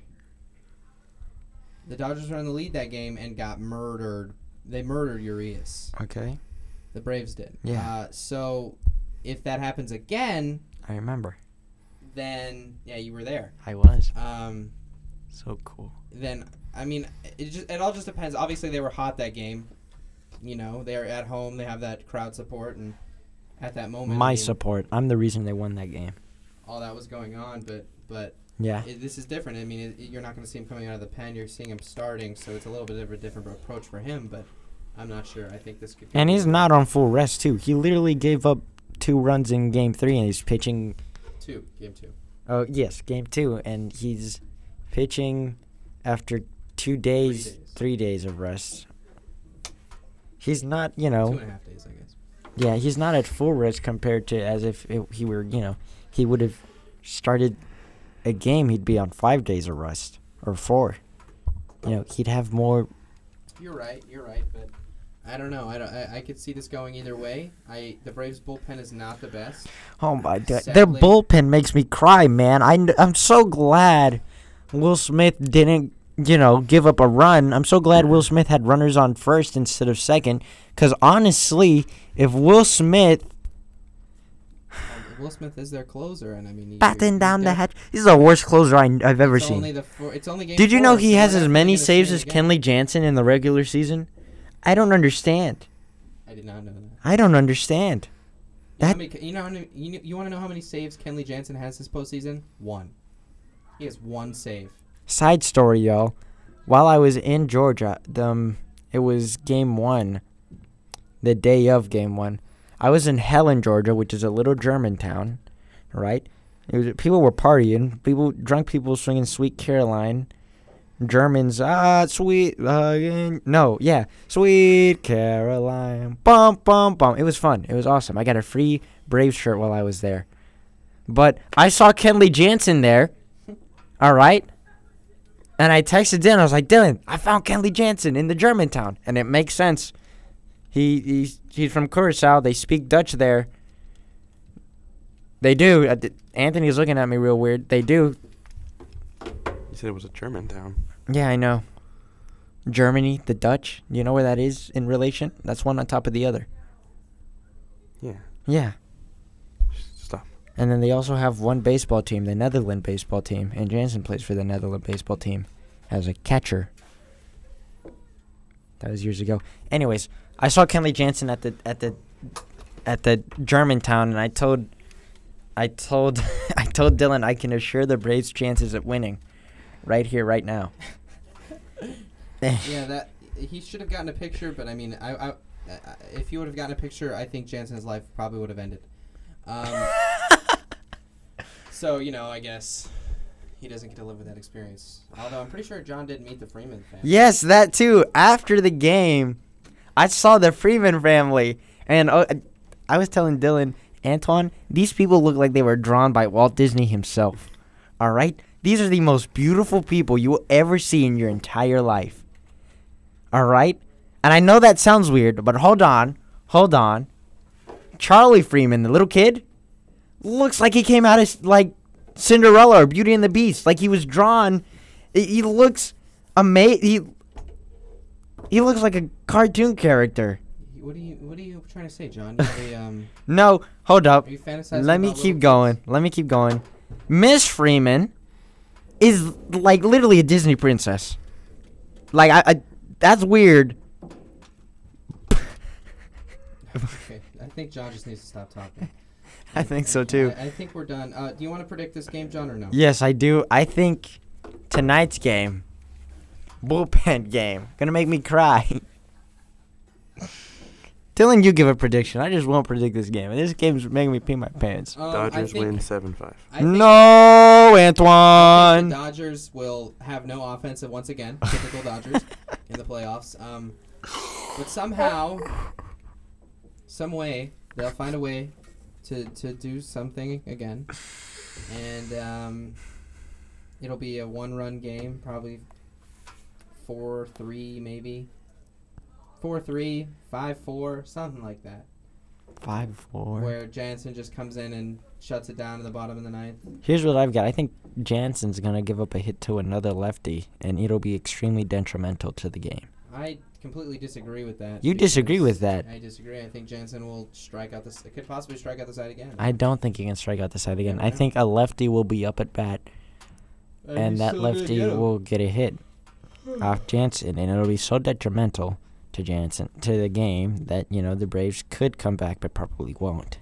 The Dodgers were in the lead that game and got murdered. They murdered Urias. Okay. The Braves did. Yeah. Uh, so if that happens again, I remember. then yeah, you were there. I was. Um, So cool. then I mean, it just it all just depends. Obviously, they were hot that game. You know, they're at home. They have that crowd support, and at that moment, My I mean, support. I'm the reason they won that game. all that was going on. But but Yeah. it, this is different. I mean, it, you're not going to see him coming out of the pen. You're seeing him starting, so it's a little bit of a different approach for him. But I'm not sure. I think this could. And be he's not on full rest too. He literally gave up two runs in game three, and he's pitching. two game two. Oh yes, game two, and he's pitching after two days, days. three days of rest. He's not, you Two know, and a half days, I guess. yeah, he's not at full rest compared to as if it, he were, you know, he would have started a game. He'd be on five days of rest or four. You know, he'd have more. You're right. You're right. But I don't know. I don't. I, I could see this going either way. I the Braves bullpen is not the best. Oh my god, their Sadly- bullpen makes me cry, man. I I'm so glad Will Smith didn't, you know, give up a run. I'm so glad Will Smith had runners on first instead of second. Because honestly, if Will Smith Um, Will Smith is their closer, and I mean, he, batting he down the def- hatch, this is the worst closer I, I've ever it's seen. Only the four, it's only game Did you four, know he so has we're as definitely many gonna see saves it as again. Kenley Jansen in the regular season? I don't understand. I did not know that. I don't understand. You know, how That- many, you know, how many, you, kn- you want to know how many saves Kenley Jansen has this postseason? One. He has one save. Side story, y'all. While I was in Georgia, the, um, it was game one, the day of game one. I was in Helen, Georgia, which is a little German town, right? It was, people were partying. People, drunk people swinging Sweet Caroline. Germans, ah, sweet, uh, no, yeah, Sweet Caroline, bum, bum, bum. It was fun. It was awesome. I got a free Braves shirt while I was there. But I saw Kenley Jansen there, all right? And I texted Dylan. I was like, Dylan, I found Kenley Jansen in the Germantown. And it makes sense. He He's, he's from Curacao. They speak Dutch there. They do. Uh, th- Anthony's looking at me real weird. They do. You said it was a German town. Yeah, I know. Germany, the Dutch. You know where that is in relation? That's one on top of the other. Yeah. Yeah. Stop. And then they also have one baseball team, the Netherlands baseball team. And Jansen plays for the Netherlands baseball team. as a catcher. That was years ago. Anyways, I saw Kenley Jansen at the at the at the Germantown, and I told I told I told Dylan I can assure the Braves' chances at winning, right here, right now. Yeah, that he should have gotten a picture, but I mean, I, I, I if he would have gotten a picture, I think Jansen's life probably would have ended. Um, so you know, I guess he doesn't get to live with that experience. Although I'm pretty sure John did meet the Freeman family. Yes, that too. After the game, I saw the Freeman family, and uh, I was telling Dylan, Antoine, these people look like they were drawn by Walt Disney himself. All right? These are the most beautiful people you will ever see in your entire life. All right? And I know that sounds weird, but hold on. Hold on. Charlie Freeman, the little kid, looks like he came out of, like, Cinderella or Beauty and the Beast. Like, he was drawn. He he looks amazing. He, he looks like a cartoon character. What are you What are you trying to say, John? You have a, um, No, hold up. are you fantasizing? Let me about keep little going. kids? Let me keep going. Miss Freeman is like literally a Disney princess. Like I, I that's weird. Okay, I think John just needs to stop talking. I think so too. I, I think we're done. Uh, do you want to predict this game, John, or no? Yes, I do. I think tonight's game, bullpen game, gonna make me cry. Dylan, you give a prediction. I just won't predict this game. This game's making me pee my pants. Um, I Dodgers think- win seven five. I think- No, I think Antoine. the Dodgers will have no offensive once again. Typical Dodgers in the playoffs. Um, but somehow, some way, they'll find a way to, to do something again. And um, it'll be a one-run game, probably four three maybe. four three, five four, something like that. Five four. Where Jansen just comes in and shuts it down in the bottom of the ninth. Here's what I've got. I think Jansen's going to give up a hit to another lefty, and it'll be extremely detrimental to the game. I completely disagree with that. You disagree because with that. I disagree. I think Jansen will strike out this. Could possibly strike out the side again. I don't think he can strike out the side again. I Yeah. think a lefty will be up at bat, and that lefty will get a hit off Jansen, and it'll be so detrimental to Jansen, to the game, that, you know, the Braves could come back but probably won't.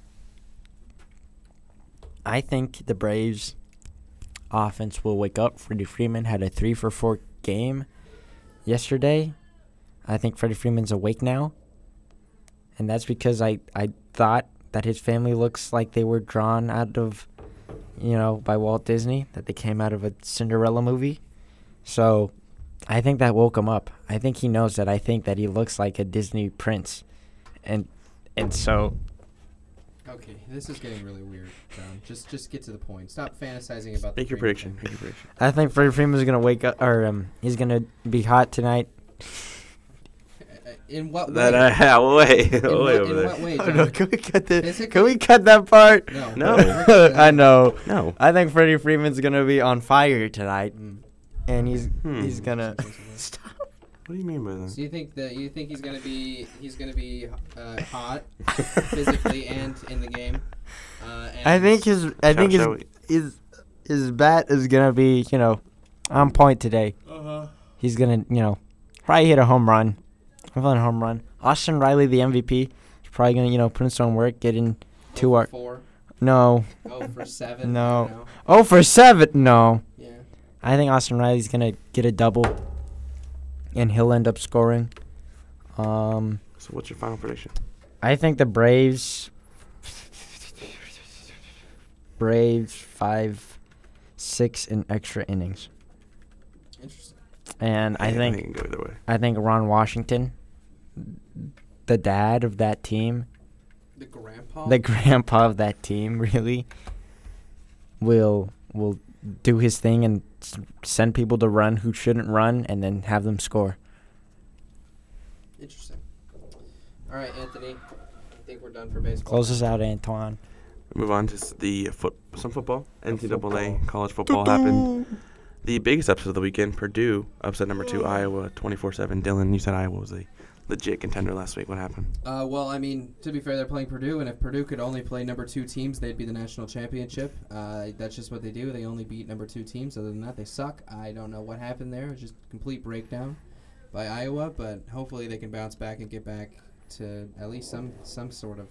I think the Braves offense will wake up. Freddie Freeman had a three for four game yesterday. I think Freddie Freeman's awake now. And that's because I, I thought that his family looks like they were drawn out of, you know, by Walt Disney, that they came out of a Cinderella movie. So I think that woke him up. I think he knows that. I think that he looks like a Disney prince. And and so Okay, this is getting really weird, John. Just just get to the point. Stop fantasizing about the Make your Freeman prediction. thing. Make your prediction. I think Freddie Freeman's going to wake up, or um, he's going to be hot tonight. Uh, In what way? That uh, way, in way what, over in there. what way, Oh, John? no, can we cut the, Physically? can we cut that part? No. No. I know. No. I think Freddie Freeman's going to be on fire tonight, Mm. and he's Hmm. he's going to... What do you mean by that? So you think that you think he's gonna be he's gonna be uh, hot physically and in the game? Uh, and I think his I Shall- think his, shall we- his his bat is gonna be, you know, on point today. Uh-huh. He's gonna, you know, probably hit a home run. I'm feeling a home run. Austin Riley, the M V P, is probably gonna, you know, put in some work, get in two oh our for four. no. Oh for seven. No. I don't know. Oh, for seven, no. Yeah. I think Austin Riley's gonna get a double, and he'll end up scoring. Um, So what's your final prediction? I think the Braves. Braves five, six in extra innings, Interesting. and I Yeah, think it can go either way. I think Ron Washington, the dad of that team, The grandpa. the grandpa of that team, really will will do his thing and s- send people to run who shouldn't run, and then have them score. Interesting. All right, Anthony. I think we're done for baseball. Close us out, Antoine. Move on to s- the foot, some football. N C double A football. college football happened. The biggest upset of the weekend: Purdue upset number two Iowa, twenty-four seven. Dylan, you said Iowa was a legit contender last week. What happened? Uh, well, I mean, to be fair, they're playing Purdue, and if Purdue could only play number two teams, they'd be the national championship. Uh, that's just what they do. They only beat number two teams. Other than that, they suck. I don't know what happened there. It was just a complete breakdown by Iowa, but hopefully they can bounce back and get back to at least some some sort of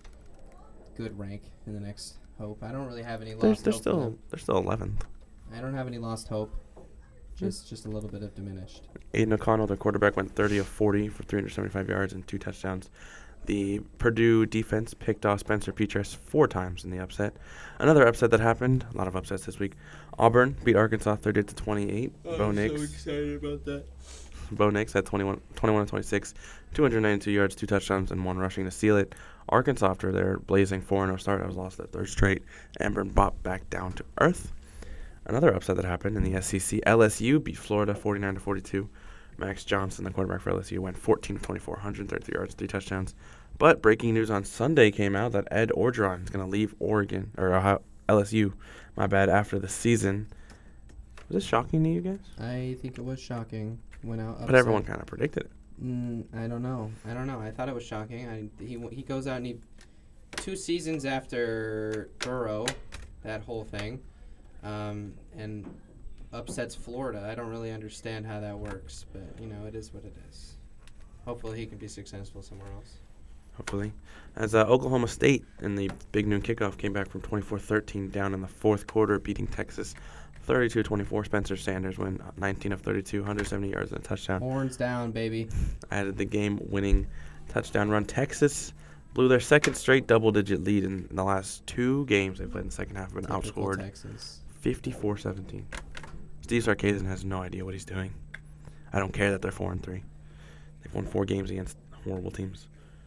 good rank in the next hope. I don't really have any They're, lost they're hope. for still them. they're still eleventh. I don't have any lost hope. Just just a little bit of diminished. Aiden O'Connell, their quarterback, went thirty of forty for three hundred seventy-five yards and two touchdowns. The Purdue defense picked off Spencer Petras four times in the upset. Another upset that happened, a lot of upsets this week. Auburn beat Arkansas thirty to twenty-eight. Bo Nix. so excited about that. Bo Nix had twenty-one, twenty-one to twenty-six, two hundred ninety-two yards, two touchdowns, and one rushing to seal it. Arkansas, after their blazing four and oh start, has lost their third straight and been brought back down to earth. Another upset that happened in the S E C, L S U beat Florida forty-nine to forty-two. Max Johnson, the quarterback for L S U, went fourteen of twenty-four, one hundred thirty-three yards, three touchdowns. But breaking news on Sunday came out that Ed Orgeron is going to leave Oregon, or Ohio, L S U, my bad, after the season. Was this shocking to you guys? I think it was shocking. Went out upset. But everyone kind of predicted it. Mm, I don't know. I don't know. I thought it was shocking. I, he he goes out and he two seasons after Burrow, that whole thing, um, and upsets Florida. I don't really understand how that works, but you know it is what it is. Hopefully he can be successful somewhere else. Hopefully. As uh, Oklahoma State in the big noon kickoff came back from twenty-four thirteen down in the fourth quarter, beating Texas thirty-two twenty-four. Spencer Sanders went nineteen of thirty-two, one hundred seventy yards and a touchdown. Horns down, baby. Added the game-winning touchdown run. Texas blew their second straight double-digit lead in the last two games they played in the second half, and Typical outscored Texas. fifty-four seventeen. Steve Sarkisian has no idea what he's doing. I don't care that they're four and three. They've won four games against horrible teams.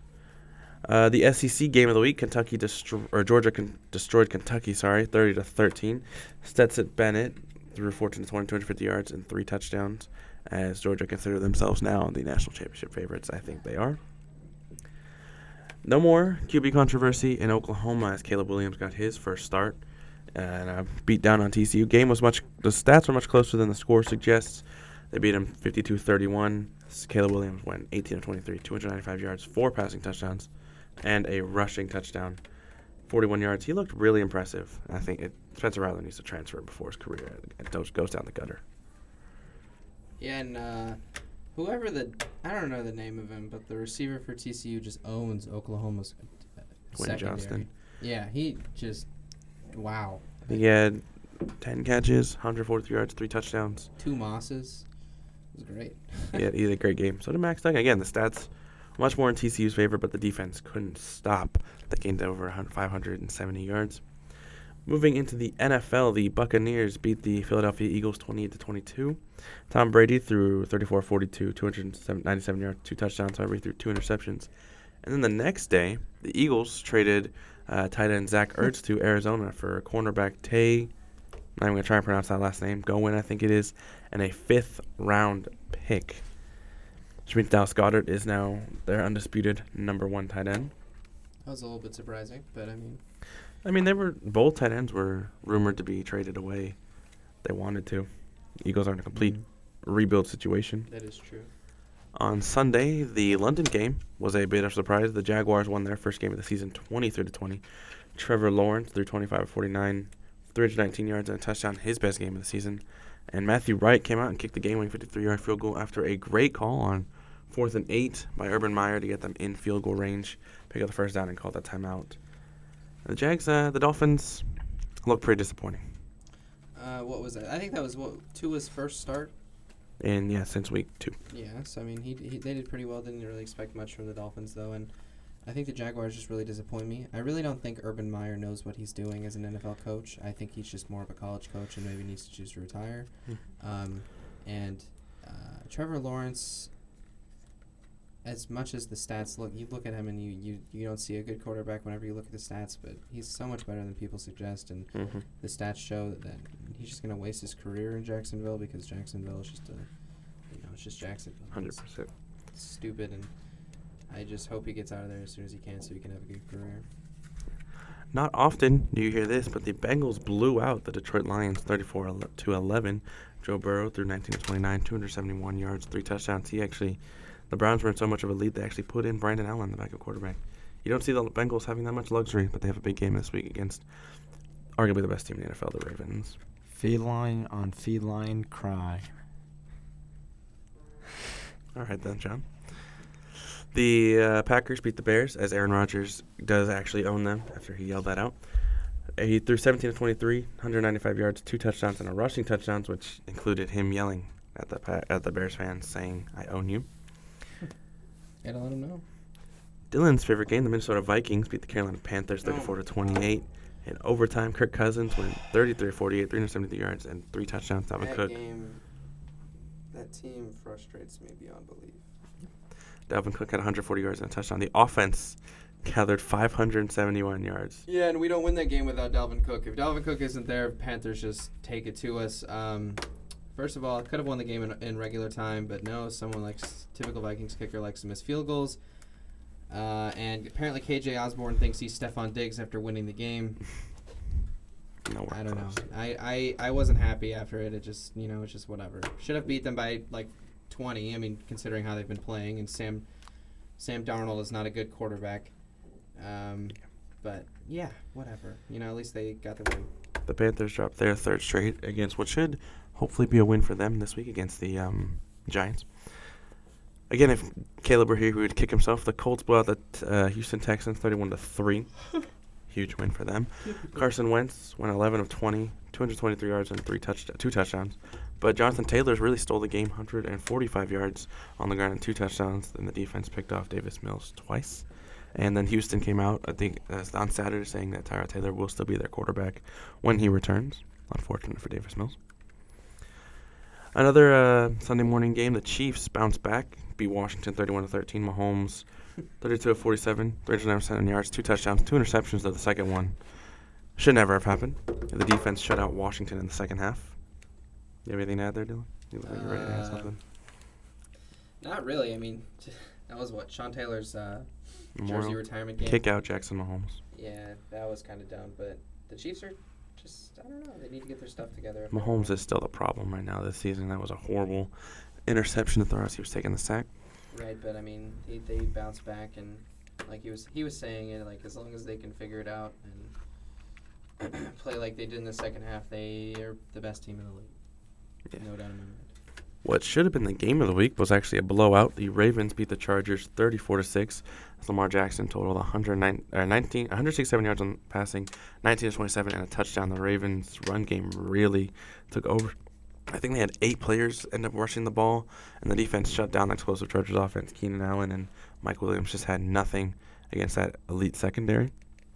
Uh, the S E C game of the week, Kentucky destro- or Georgia con- destroyed Kentucky, sorry, thirty to thirteen. Stetson Bennett threw fourteen to twenty, two hundred fifty yards and three touchdowns, as Georgia consider themselves now the national championship favorites. I think they are. No more Q B controversy in Oklahoma as Caleb Williams got his first start and uh, beat down on T C U. Game was much, the stats were much closer than the score suggests. They beat him fifty-two thirty-one. Caleb Williams went eighteen of twenty-three, two hundred ninety-five yards, four passing touchdowns, and a rushing touchdown, forty-one yards. He looked really impressive. I think it, Spencer Rattler needs to transfer before his career it goes, goes down the gutter. Yeah, and uh, whoever the I don't know the name of him, but the receiver for T C U just owns Oklahoma's uh, Quinn secondary. Johnston. Yeah, he just wow. He had ten catches, one hundred forty-three yards, three touchdowns. Two Mosses. It was great. He had, he had a great game. So did Max Duggan. Again, the stats much more in T C U's favor, but the defense couldn't stop. They gained over five hundred seventy yards. Moving into the N F L, the Buccaneers beat the Philadelphia Eagles twenty-eight to twenty-two. Tom Brady threw thirty-four forty-two, two hundred ninety-seven yards, two touchdowns. However, he threw two interceptions. And then the next day, the Eagles traded uh, tight end Zach Ertz to Arizona for cornerback Tay. I'm going to try and pronounce that last name. Goin, I think it is, and a fifth round pick. Which means Dallas Goedert is now their undisputed number one tight end. That was a little bit surprising, but I mean, I mean, they were both tight ends were rumored to be traded away. They wanted to. Eagles are in a complete mm-hmm. rebuild situation. that is true. On Sunday, the London game was a bit of a surprise. The Jaguars won their first game of the season, twenty-three to twenty. Trevor Lawrence threw twenty-five of forty-nine, three hundred nineteen yards and a touchdown, his best game of the season. And Matthew Wright came out and kicked the game-winning fifty-three-yard field goal after a great call on fourth and eight by Urban Meyer to get them in field goal range, pick up the first down and call that timeout. The Jags, uh, the Dolphins, look pretty disappointing. Uh, what was that? I think that was what Tua's first start. And yeah, since week two. Yes, I mean he, he they did pretty well. Didn't really expect much from the Dolphins though, and I think the Jaguars just really disappoint me. I really don't think Urban Meyer knows what he's doing as an N F L coach. I think he's just more of a college coach and maybe needs to choose to retire. Hmm. Um, and uh, Trevor Lawrence, as much as the stats look, you look at him and you, you, you don't see a good quarterback whenever you look at the stats, but he's so much better than people suggest, and Mm-hmm. the stats show that, that he's just going to waste his career in Jacksonville because Jacksonville is just a, you know, it's just Jacksonville. one hundred It's percent. stupid, and I just hope he gets out of there as soon as he can so he can have a good career. Not often do you hear this, but the Bengals blew out the Detroit Lions thirty-four to eleven. Joe Burrow threw nineteen to twenty-nine, two hundred seventy-one yards, three touchdowns. He actually The Browns were in so much of a lead they actually put in Brandon Allen, the backup quarterback. You don't see the Bengals having that much luxury, but they have a big game this week against arguably the best team in the N F L, the Ravens. Feline on feline cry. All right then, John. The uh, Packers beat the Bears, as Aaron Rodgers does actually own them after he yelled that out. He threw seventeen of twenty-three, one hundred ninety-five yards, two touchdowns, and a rushing touchdowns, which included him yelling at the pa- at the Bears fans, saying, "I own you." Gotta let him know. Dylan's favorite game, the Minnesota Vikings beat the Carolina Panthers thirty-four to twenty-eight. In overtime, Kirk Cousins went thirty-three of forty-eight, three hundred seventy-three yards, and three touchdowns. Dalvin that Cook. game, that team frustrates me beyond belief. Dalvin Cook had one hundred forty yards and a touchdown. The offense gathered five hundred seventy-one yards. Yeah, and we don't win that game without Dalvin Cook. If Dalvin Cook isn't there, Panthers just take it to us. Um, first of all, could have won the game in, in regular time, but no, someone likes typical Vikings kicker likes to miss field goals. Uh, and apparently K J Osborne thinks he's Stephon Diggs after winning the game. Nowhere I don't close. know. I, I, I wasn't happy after it. It just, you know, it's just whatever. Should have beat them by like twenty. I mean, considering how they've been playing, and Sam Sam Darnold is not a good quarterback. Um, but yeah, whatever. You know, at least they got the win. The Panthers dropped their third straight against what should hopefully be a win for them this week against the um, Giants. Again, if Caleb were here, he would kick himself. The Colts blew out the t- uh, Houston Texans thirty-one to three. Huge win for them. Carson Wentz went eleven of twenty, two hundred twenty-three yards and three touch two touchdowns. But Jonathan Taylor's really stole the game, one hundred forty-five yards on the ground and two touchdowns. Then the defense picked off Davis Mills twice. And then Houston came out, I think, uh, on Saturday saying that Tyrod Taylor will still be their quarterback when he returns. Unfortunate for Davis Mills. Another uh, Sunday morning game, the Chiefs bounced back, beat Washington thirty-one to thirteen. Mahomes, thirty-two of forty-seven, three hundred ninety-seven yards, two touchdowns, two interceptions, though the second one should never have happened. The defense shut out Washington in the second half. You have anything to add there, Dylan? You look like you're ready to add Uh, something. Not really. I mean, that was what Sean Taylor's uh, jersey Memorial. retirement game. Kick out Jackson Mahomes. Yeah, that was kind of dumb. But the Chiefs are just, I don't know. They need to get their stuff together. Mahomes is still the problem right now this season. That was a horrible interception to throw as he was taking the sack. Right, but I mean, they, they bounced back, and like he was he was saying it, like as long as they can figure it out and play like they did in the second half, they are the best team in the league. Yeah. No doubt in my mind. What should have been the game of the week was actually a blowout. The Ravens beat the Chargers thirty-four to six. Lamar Jackson totaled one hundred nine, uh, nineteen, one hundred sixty-seven yards on passing, nineteen to twenty-seven, and a touchdown. The Ravens' run game really took over. I think they had eight players end up rushing the ball, and the defense shut down the explosive Chargers offense. Keenan Allen and Mike Williams just had nothing against that elite secondary.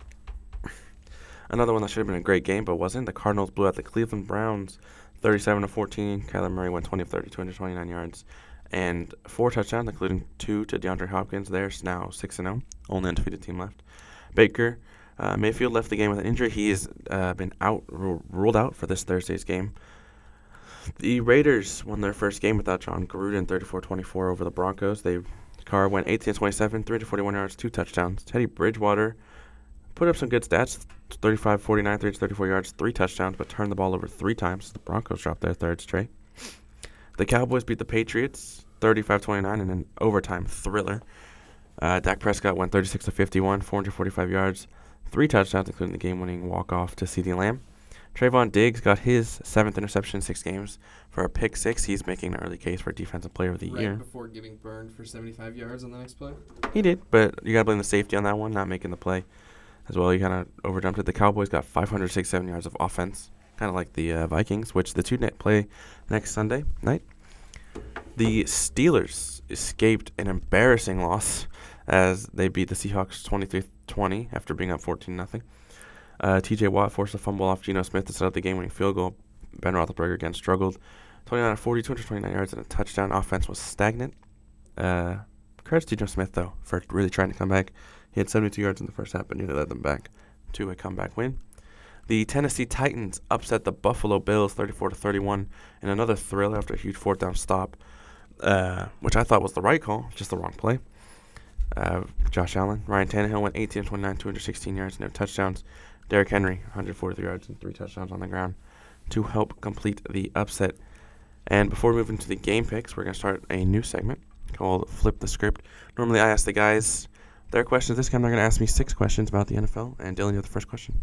Another one that should have been a great game, but wasn't. The Cardinals blew out the Cleveland Browns thirty-seven to fourteen. Kyler Murray went twenty of thirty, two hundred twenty-nine yards, and four touchdowns, including two to DeAndre Hopkins. They're now six and oh, only undefeated team left. Baker uh, Mayfield left the game with an injury. He has uh, been out ru- ruled out for this Thursday's game. The Raiders won their first game without John Gruden, thirty-four twenty-four over the Broncos. They Carr went eighteen twenty-seven, three hundred forty-one yards, two touchdowns. Teddy Bridgewater put up some good stats, thirty-five forty-nine, three hundred thirty-four yards, three touchdowns, but turned the ball over three times. The Broncos dropped their third straight. The Cowboys beat the Patriots thirty-five twenty-nine in an overtime thriller. Uh, Dak Prescott went thirty-six to fifty-one, four hundred forty-five yards, three touchdowns, including the game-winning walk-off to CeeDee Lamb. Trayvon Diggs got his seventh interception in six games for a pick six. He's making an early case for Defensive Player of the Right Year. before getting burned for seventy-five yards on the next play. He did, but you got to blame the safety on that one, not making the play as well. He kind of overjumped it. The Cowboys got five hundred sixty-seven yards of offense, kind of like the uh, Vikings, which the two net play next Sunday night. The Steelers escaped an embarrassing loss as they beat the Seahawks twenty-three twenty after being up fourteen nothing. Uh, T J Watt forced a fumble off Geno Smith to set up the game-winning field goal. Ben Roethlisberger again struggled. twenty-nine of forty, two hundred twenty-nine yards and a touchdown. Offense was stagnant. Uh, credits to Geno Smith, though, for really trying to come back. He had seventy-two yards in the first half, but nearly led them back to a comeback win. The Tennessee Titans upset the Buffalo Bills thirty-four to thirty-one in another thriller after a huge fourth down stop, uh, which I thought was the right call, just the wrong play. Uh, Josh Allen, Ryan Tannehill went eighteen of twenty-nine, two hundred sixteen yards, no touchdowns. Derrick Henry, one hundred forty-three yards and three touchdowns on the ground to help complete the upset. And before we move into the game picks, we're going to start a new segment called Flip the Script. Normally I ask the guys their questions. This time they're going to ask me six questions about the N F L. And Dylan, you have the first question.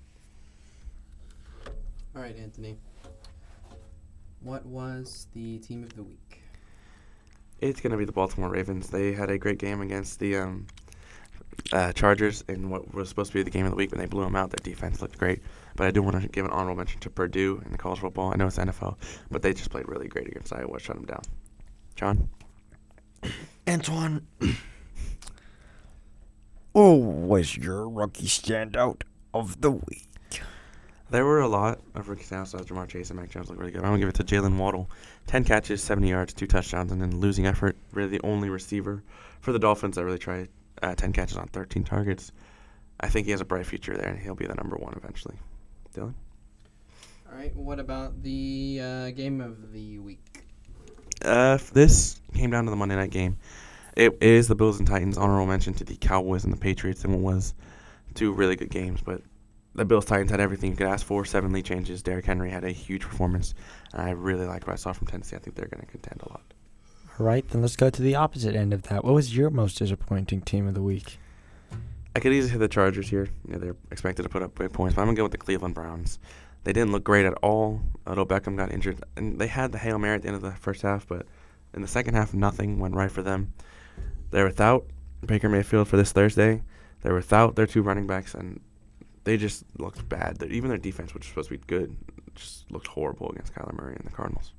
All right, Anthony. What was the team of the week? It's going to be the Baltimore Ravens. They had a great game against the um, uh, Chargers in what was supposed to be the game of the week, but they blew them out. Their defense looked great. But I do want to give an honorable mention to Purdue in the college football. I know it's N F L, but they just played really great against Iowa, shut them down. John? Antoine, who was your rookie standout of the week? There were a lot of rookie standouts. So Jamar Chase and Mac Jones look really good. I'm going to give it to Jalen Waddle. ten catches, seventy yards, two touchdowns, and then losing effort. Really the only receiver for the Dolphins that really tried uh, ten catches on thirteen targets. I think he has a bright future there, and he'll be the number one eventually. Dylan? All right, what about the uh, game of the week? Uh, if this came down to the Monday night game. It is the Bills and Titans. Honorable mention to the Cowboys and the Patriots, and it was two really good games, but the Bills-Titans had everything you could ask for. Seven lead changes. Derrick Henry had a huge performance. And I really liked what I saw from Tennessee. I think they're going to contend a lot. All right, then let's go to the opposite end of that. What was your most disappointing team of the week? I could easily hit the Chargers here. You know, they're expected to put up big points, but I'm going to go with the Cleveland Browns. They didn't look great at all. Odell Beckham got injured. And they had the Hail Mary at the end of the first half, but in the second half, nothing went right for them. They're without Baker Mayfield for this Thursday. They're without their two running backs, and they just looked bad. They're, even their defense, which was supposed to be good, just looked horrible against Kyler Murray and the Cardinals.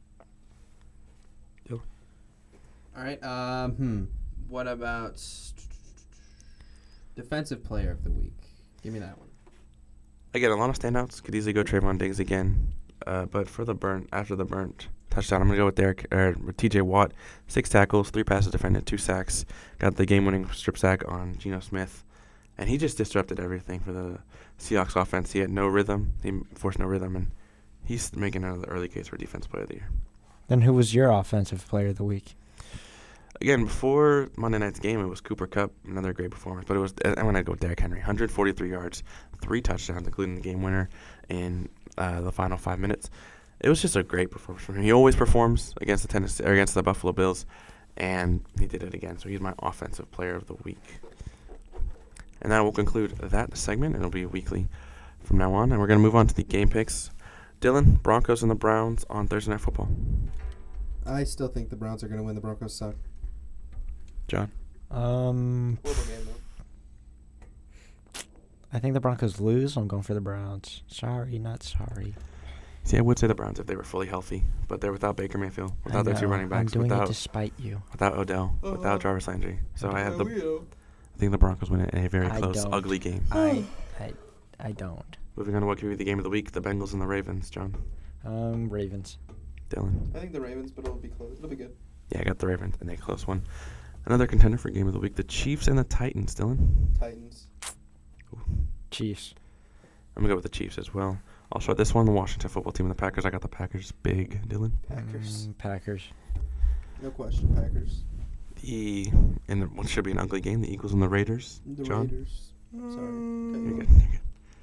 All right. Um, hmm. What about defensive player of the week? Give me that one. Again, a lot of standouts. Could easily go Trayvon Diggs again. Uh, but for the burnt, after the burnt touchdown, I'm going to go with Derek, or with T J Watt. Six tackles, three passes defended, two sacks. Got the game-winning strip sack on Geno Smith. And he just disrupted everything for the Seahawks offense. He had no rhythm. He forced no rhythm, and he's making another early case for Defense Player of the Year. Then who was your offensive player of the week? Again, before Monday night's game, it was Cooper Kupp, another great performance. But it was I'm going to go with Derrick Henry, one hundred forty-three yards, three touchdowns, including the game winner in uh, the final five minutes. It was just a great performance from him. He always performs against the Tennessee or against the Buffalo Bills, and he did it again. So he's my offensive player of the week. And that will conclude that segment. It'll be weekly from now on. And we're going to move on to the game picks. Dylan, Broncos and the Browns on Thursday Night Football. I still think the Browns are going to win. The Broncos suck. John? Um, Horrible game, though. I think the Broncos lose. I'm going for the Browns. Sorry, not sorry. See, I would say the Browns if they were fully healthy, but they're without Baker Mayfield, without I their two know, running backs, I'm doing without it to spite you. without Odell, Uh-huh. without Jarvis Landry. So I have the. will. I think the Broncos win it in a very I close, don't. ugly game. I, I, I don't. Moving on to what could be the game of the week: the Bengals and the Ravens. John, Um, Ravens. Dylan. I think the Ravens, but it'll be close. It'll be good. Yeah, I got the Ravens in a close one. Another contender for game of the week: the Chiefs and the Titans. Dylan. Titans. Chiefs. I'm gonna go with the Chiefs as well. I'll start this one: the Washington Football Team and the Packers. I got the Packers big. Dylan. Packers. Mm, Packers. No question, Packers. The in what should be an ugly game: the Eagles and the Raiders. The John. Raiders. Sorry. You're Okay. good. You're good.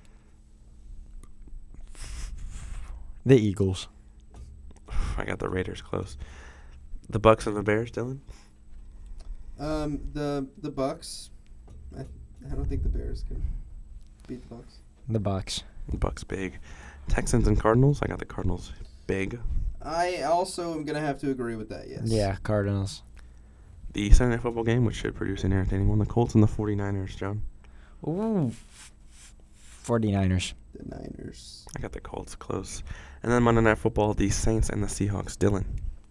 The Eagles. I got the Raiders close. The Bucks and the Bears. Dylan. Um, the the Bucks. I I don't think the Bears can beat the Bucks. The Bucks. The Bucks big. Texans and Cardinals. I got the Cardinals big. I also am gonna have to agree with that. Yes. Yeah, Cardinals. The Sunday Night Football game, which should produce an entertaining one. The Colts and the 49ers. John. Ooh. 49ers. The Niners. I got the Colts close. And then Monday Night Football, the Saints and the Seahawks. Dylan.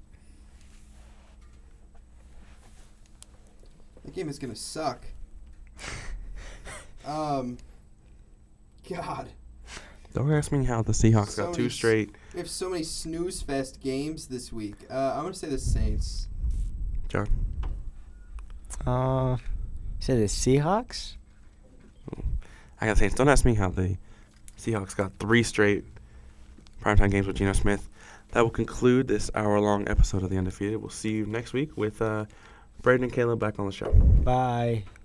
That game is gonna suck. um. God. Don't ask me how the Seahawks So got two many- straight. We have so many snooze fest games this week. Uh, I'm gonna say the Saints. John. Uh, you said the Seahawks? I got the Saints. Don't ask me how the Seahawks got three straight primetime games with Geno Smith. That will conclude this hour-long episode of The Undefeated. We'll see you next week with uh, Braden and Caleb back on the show. Bye.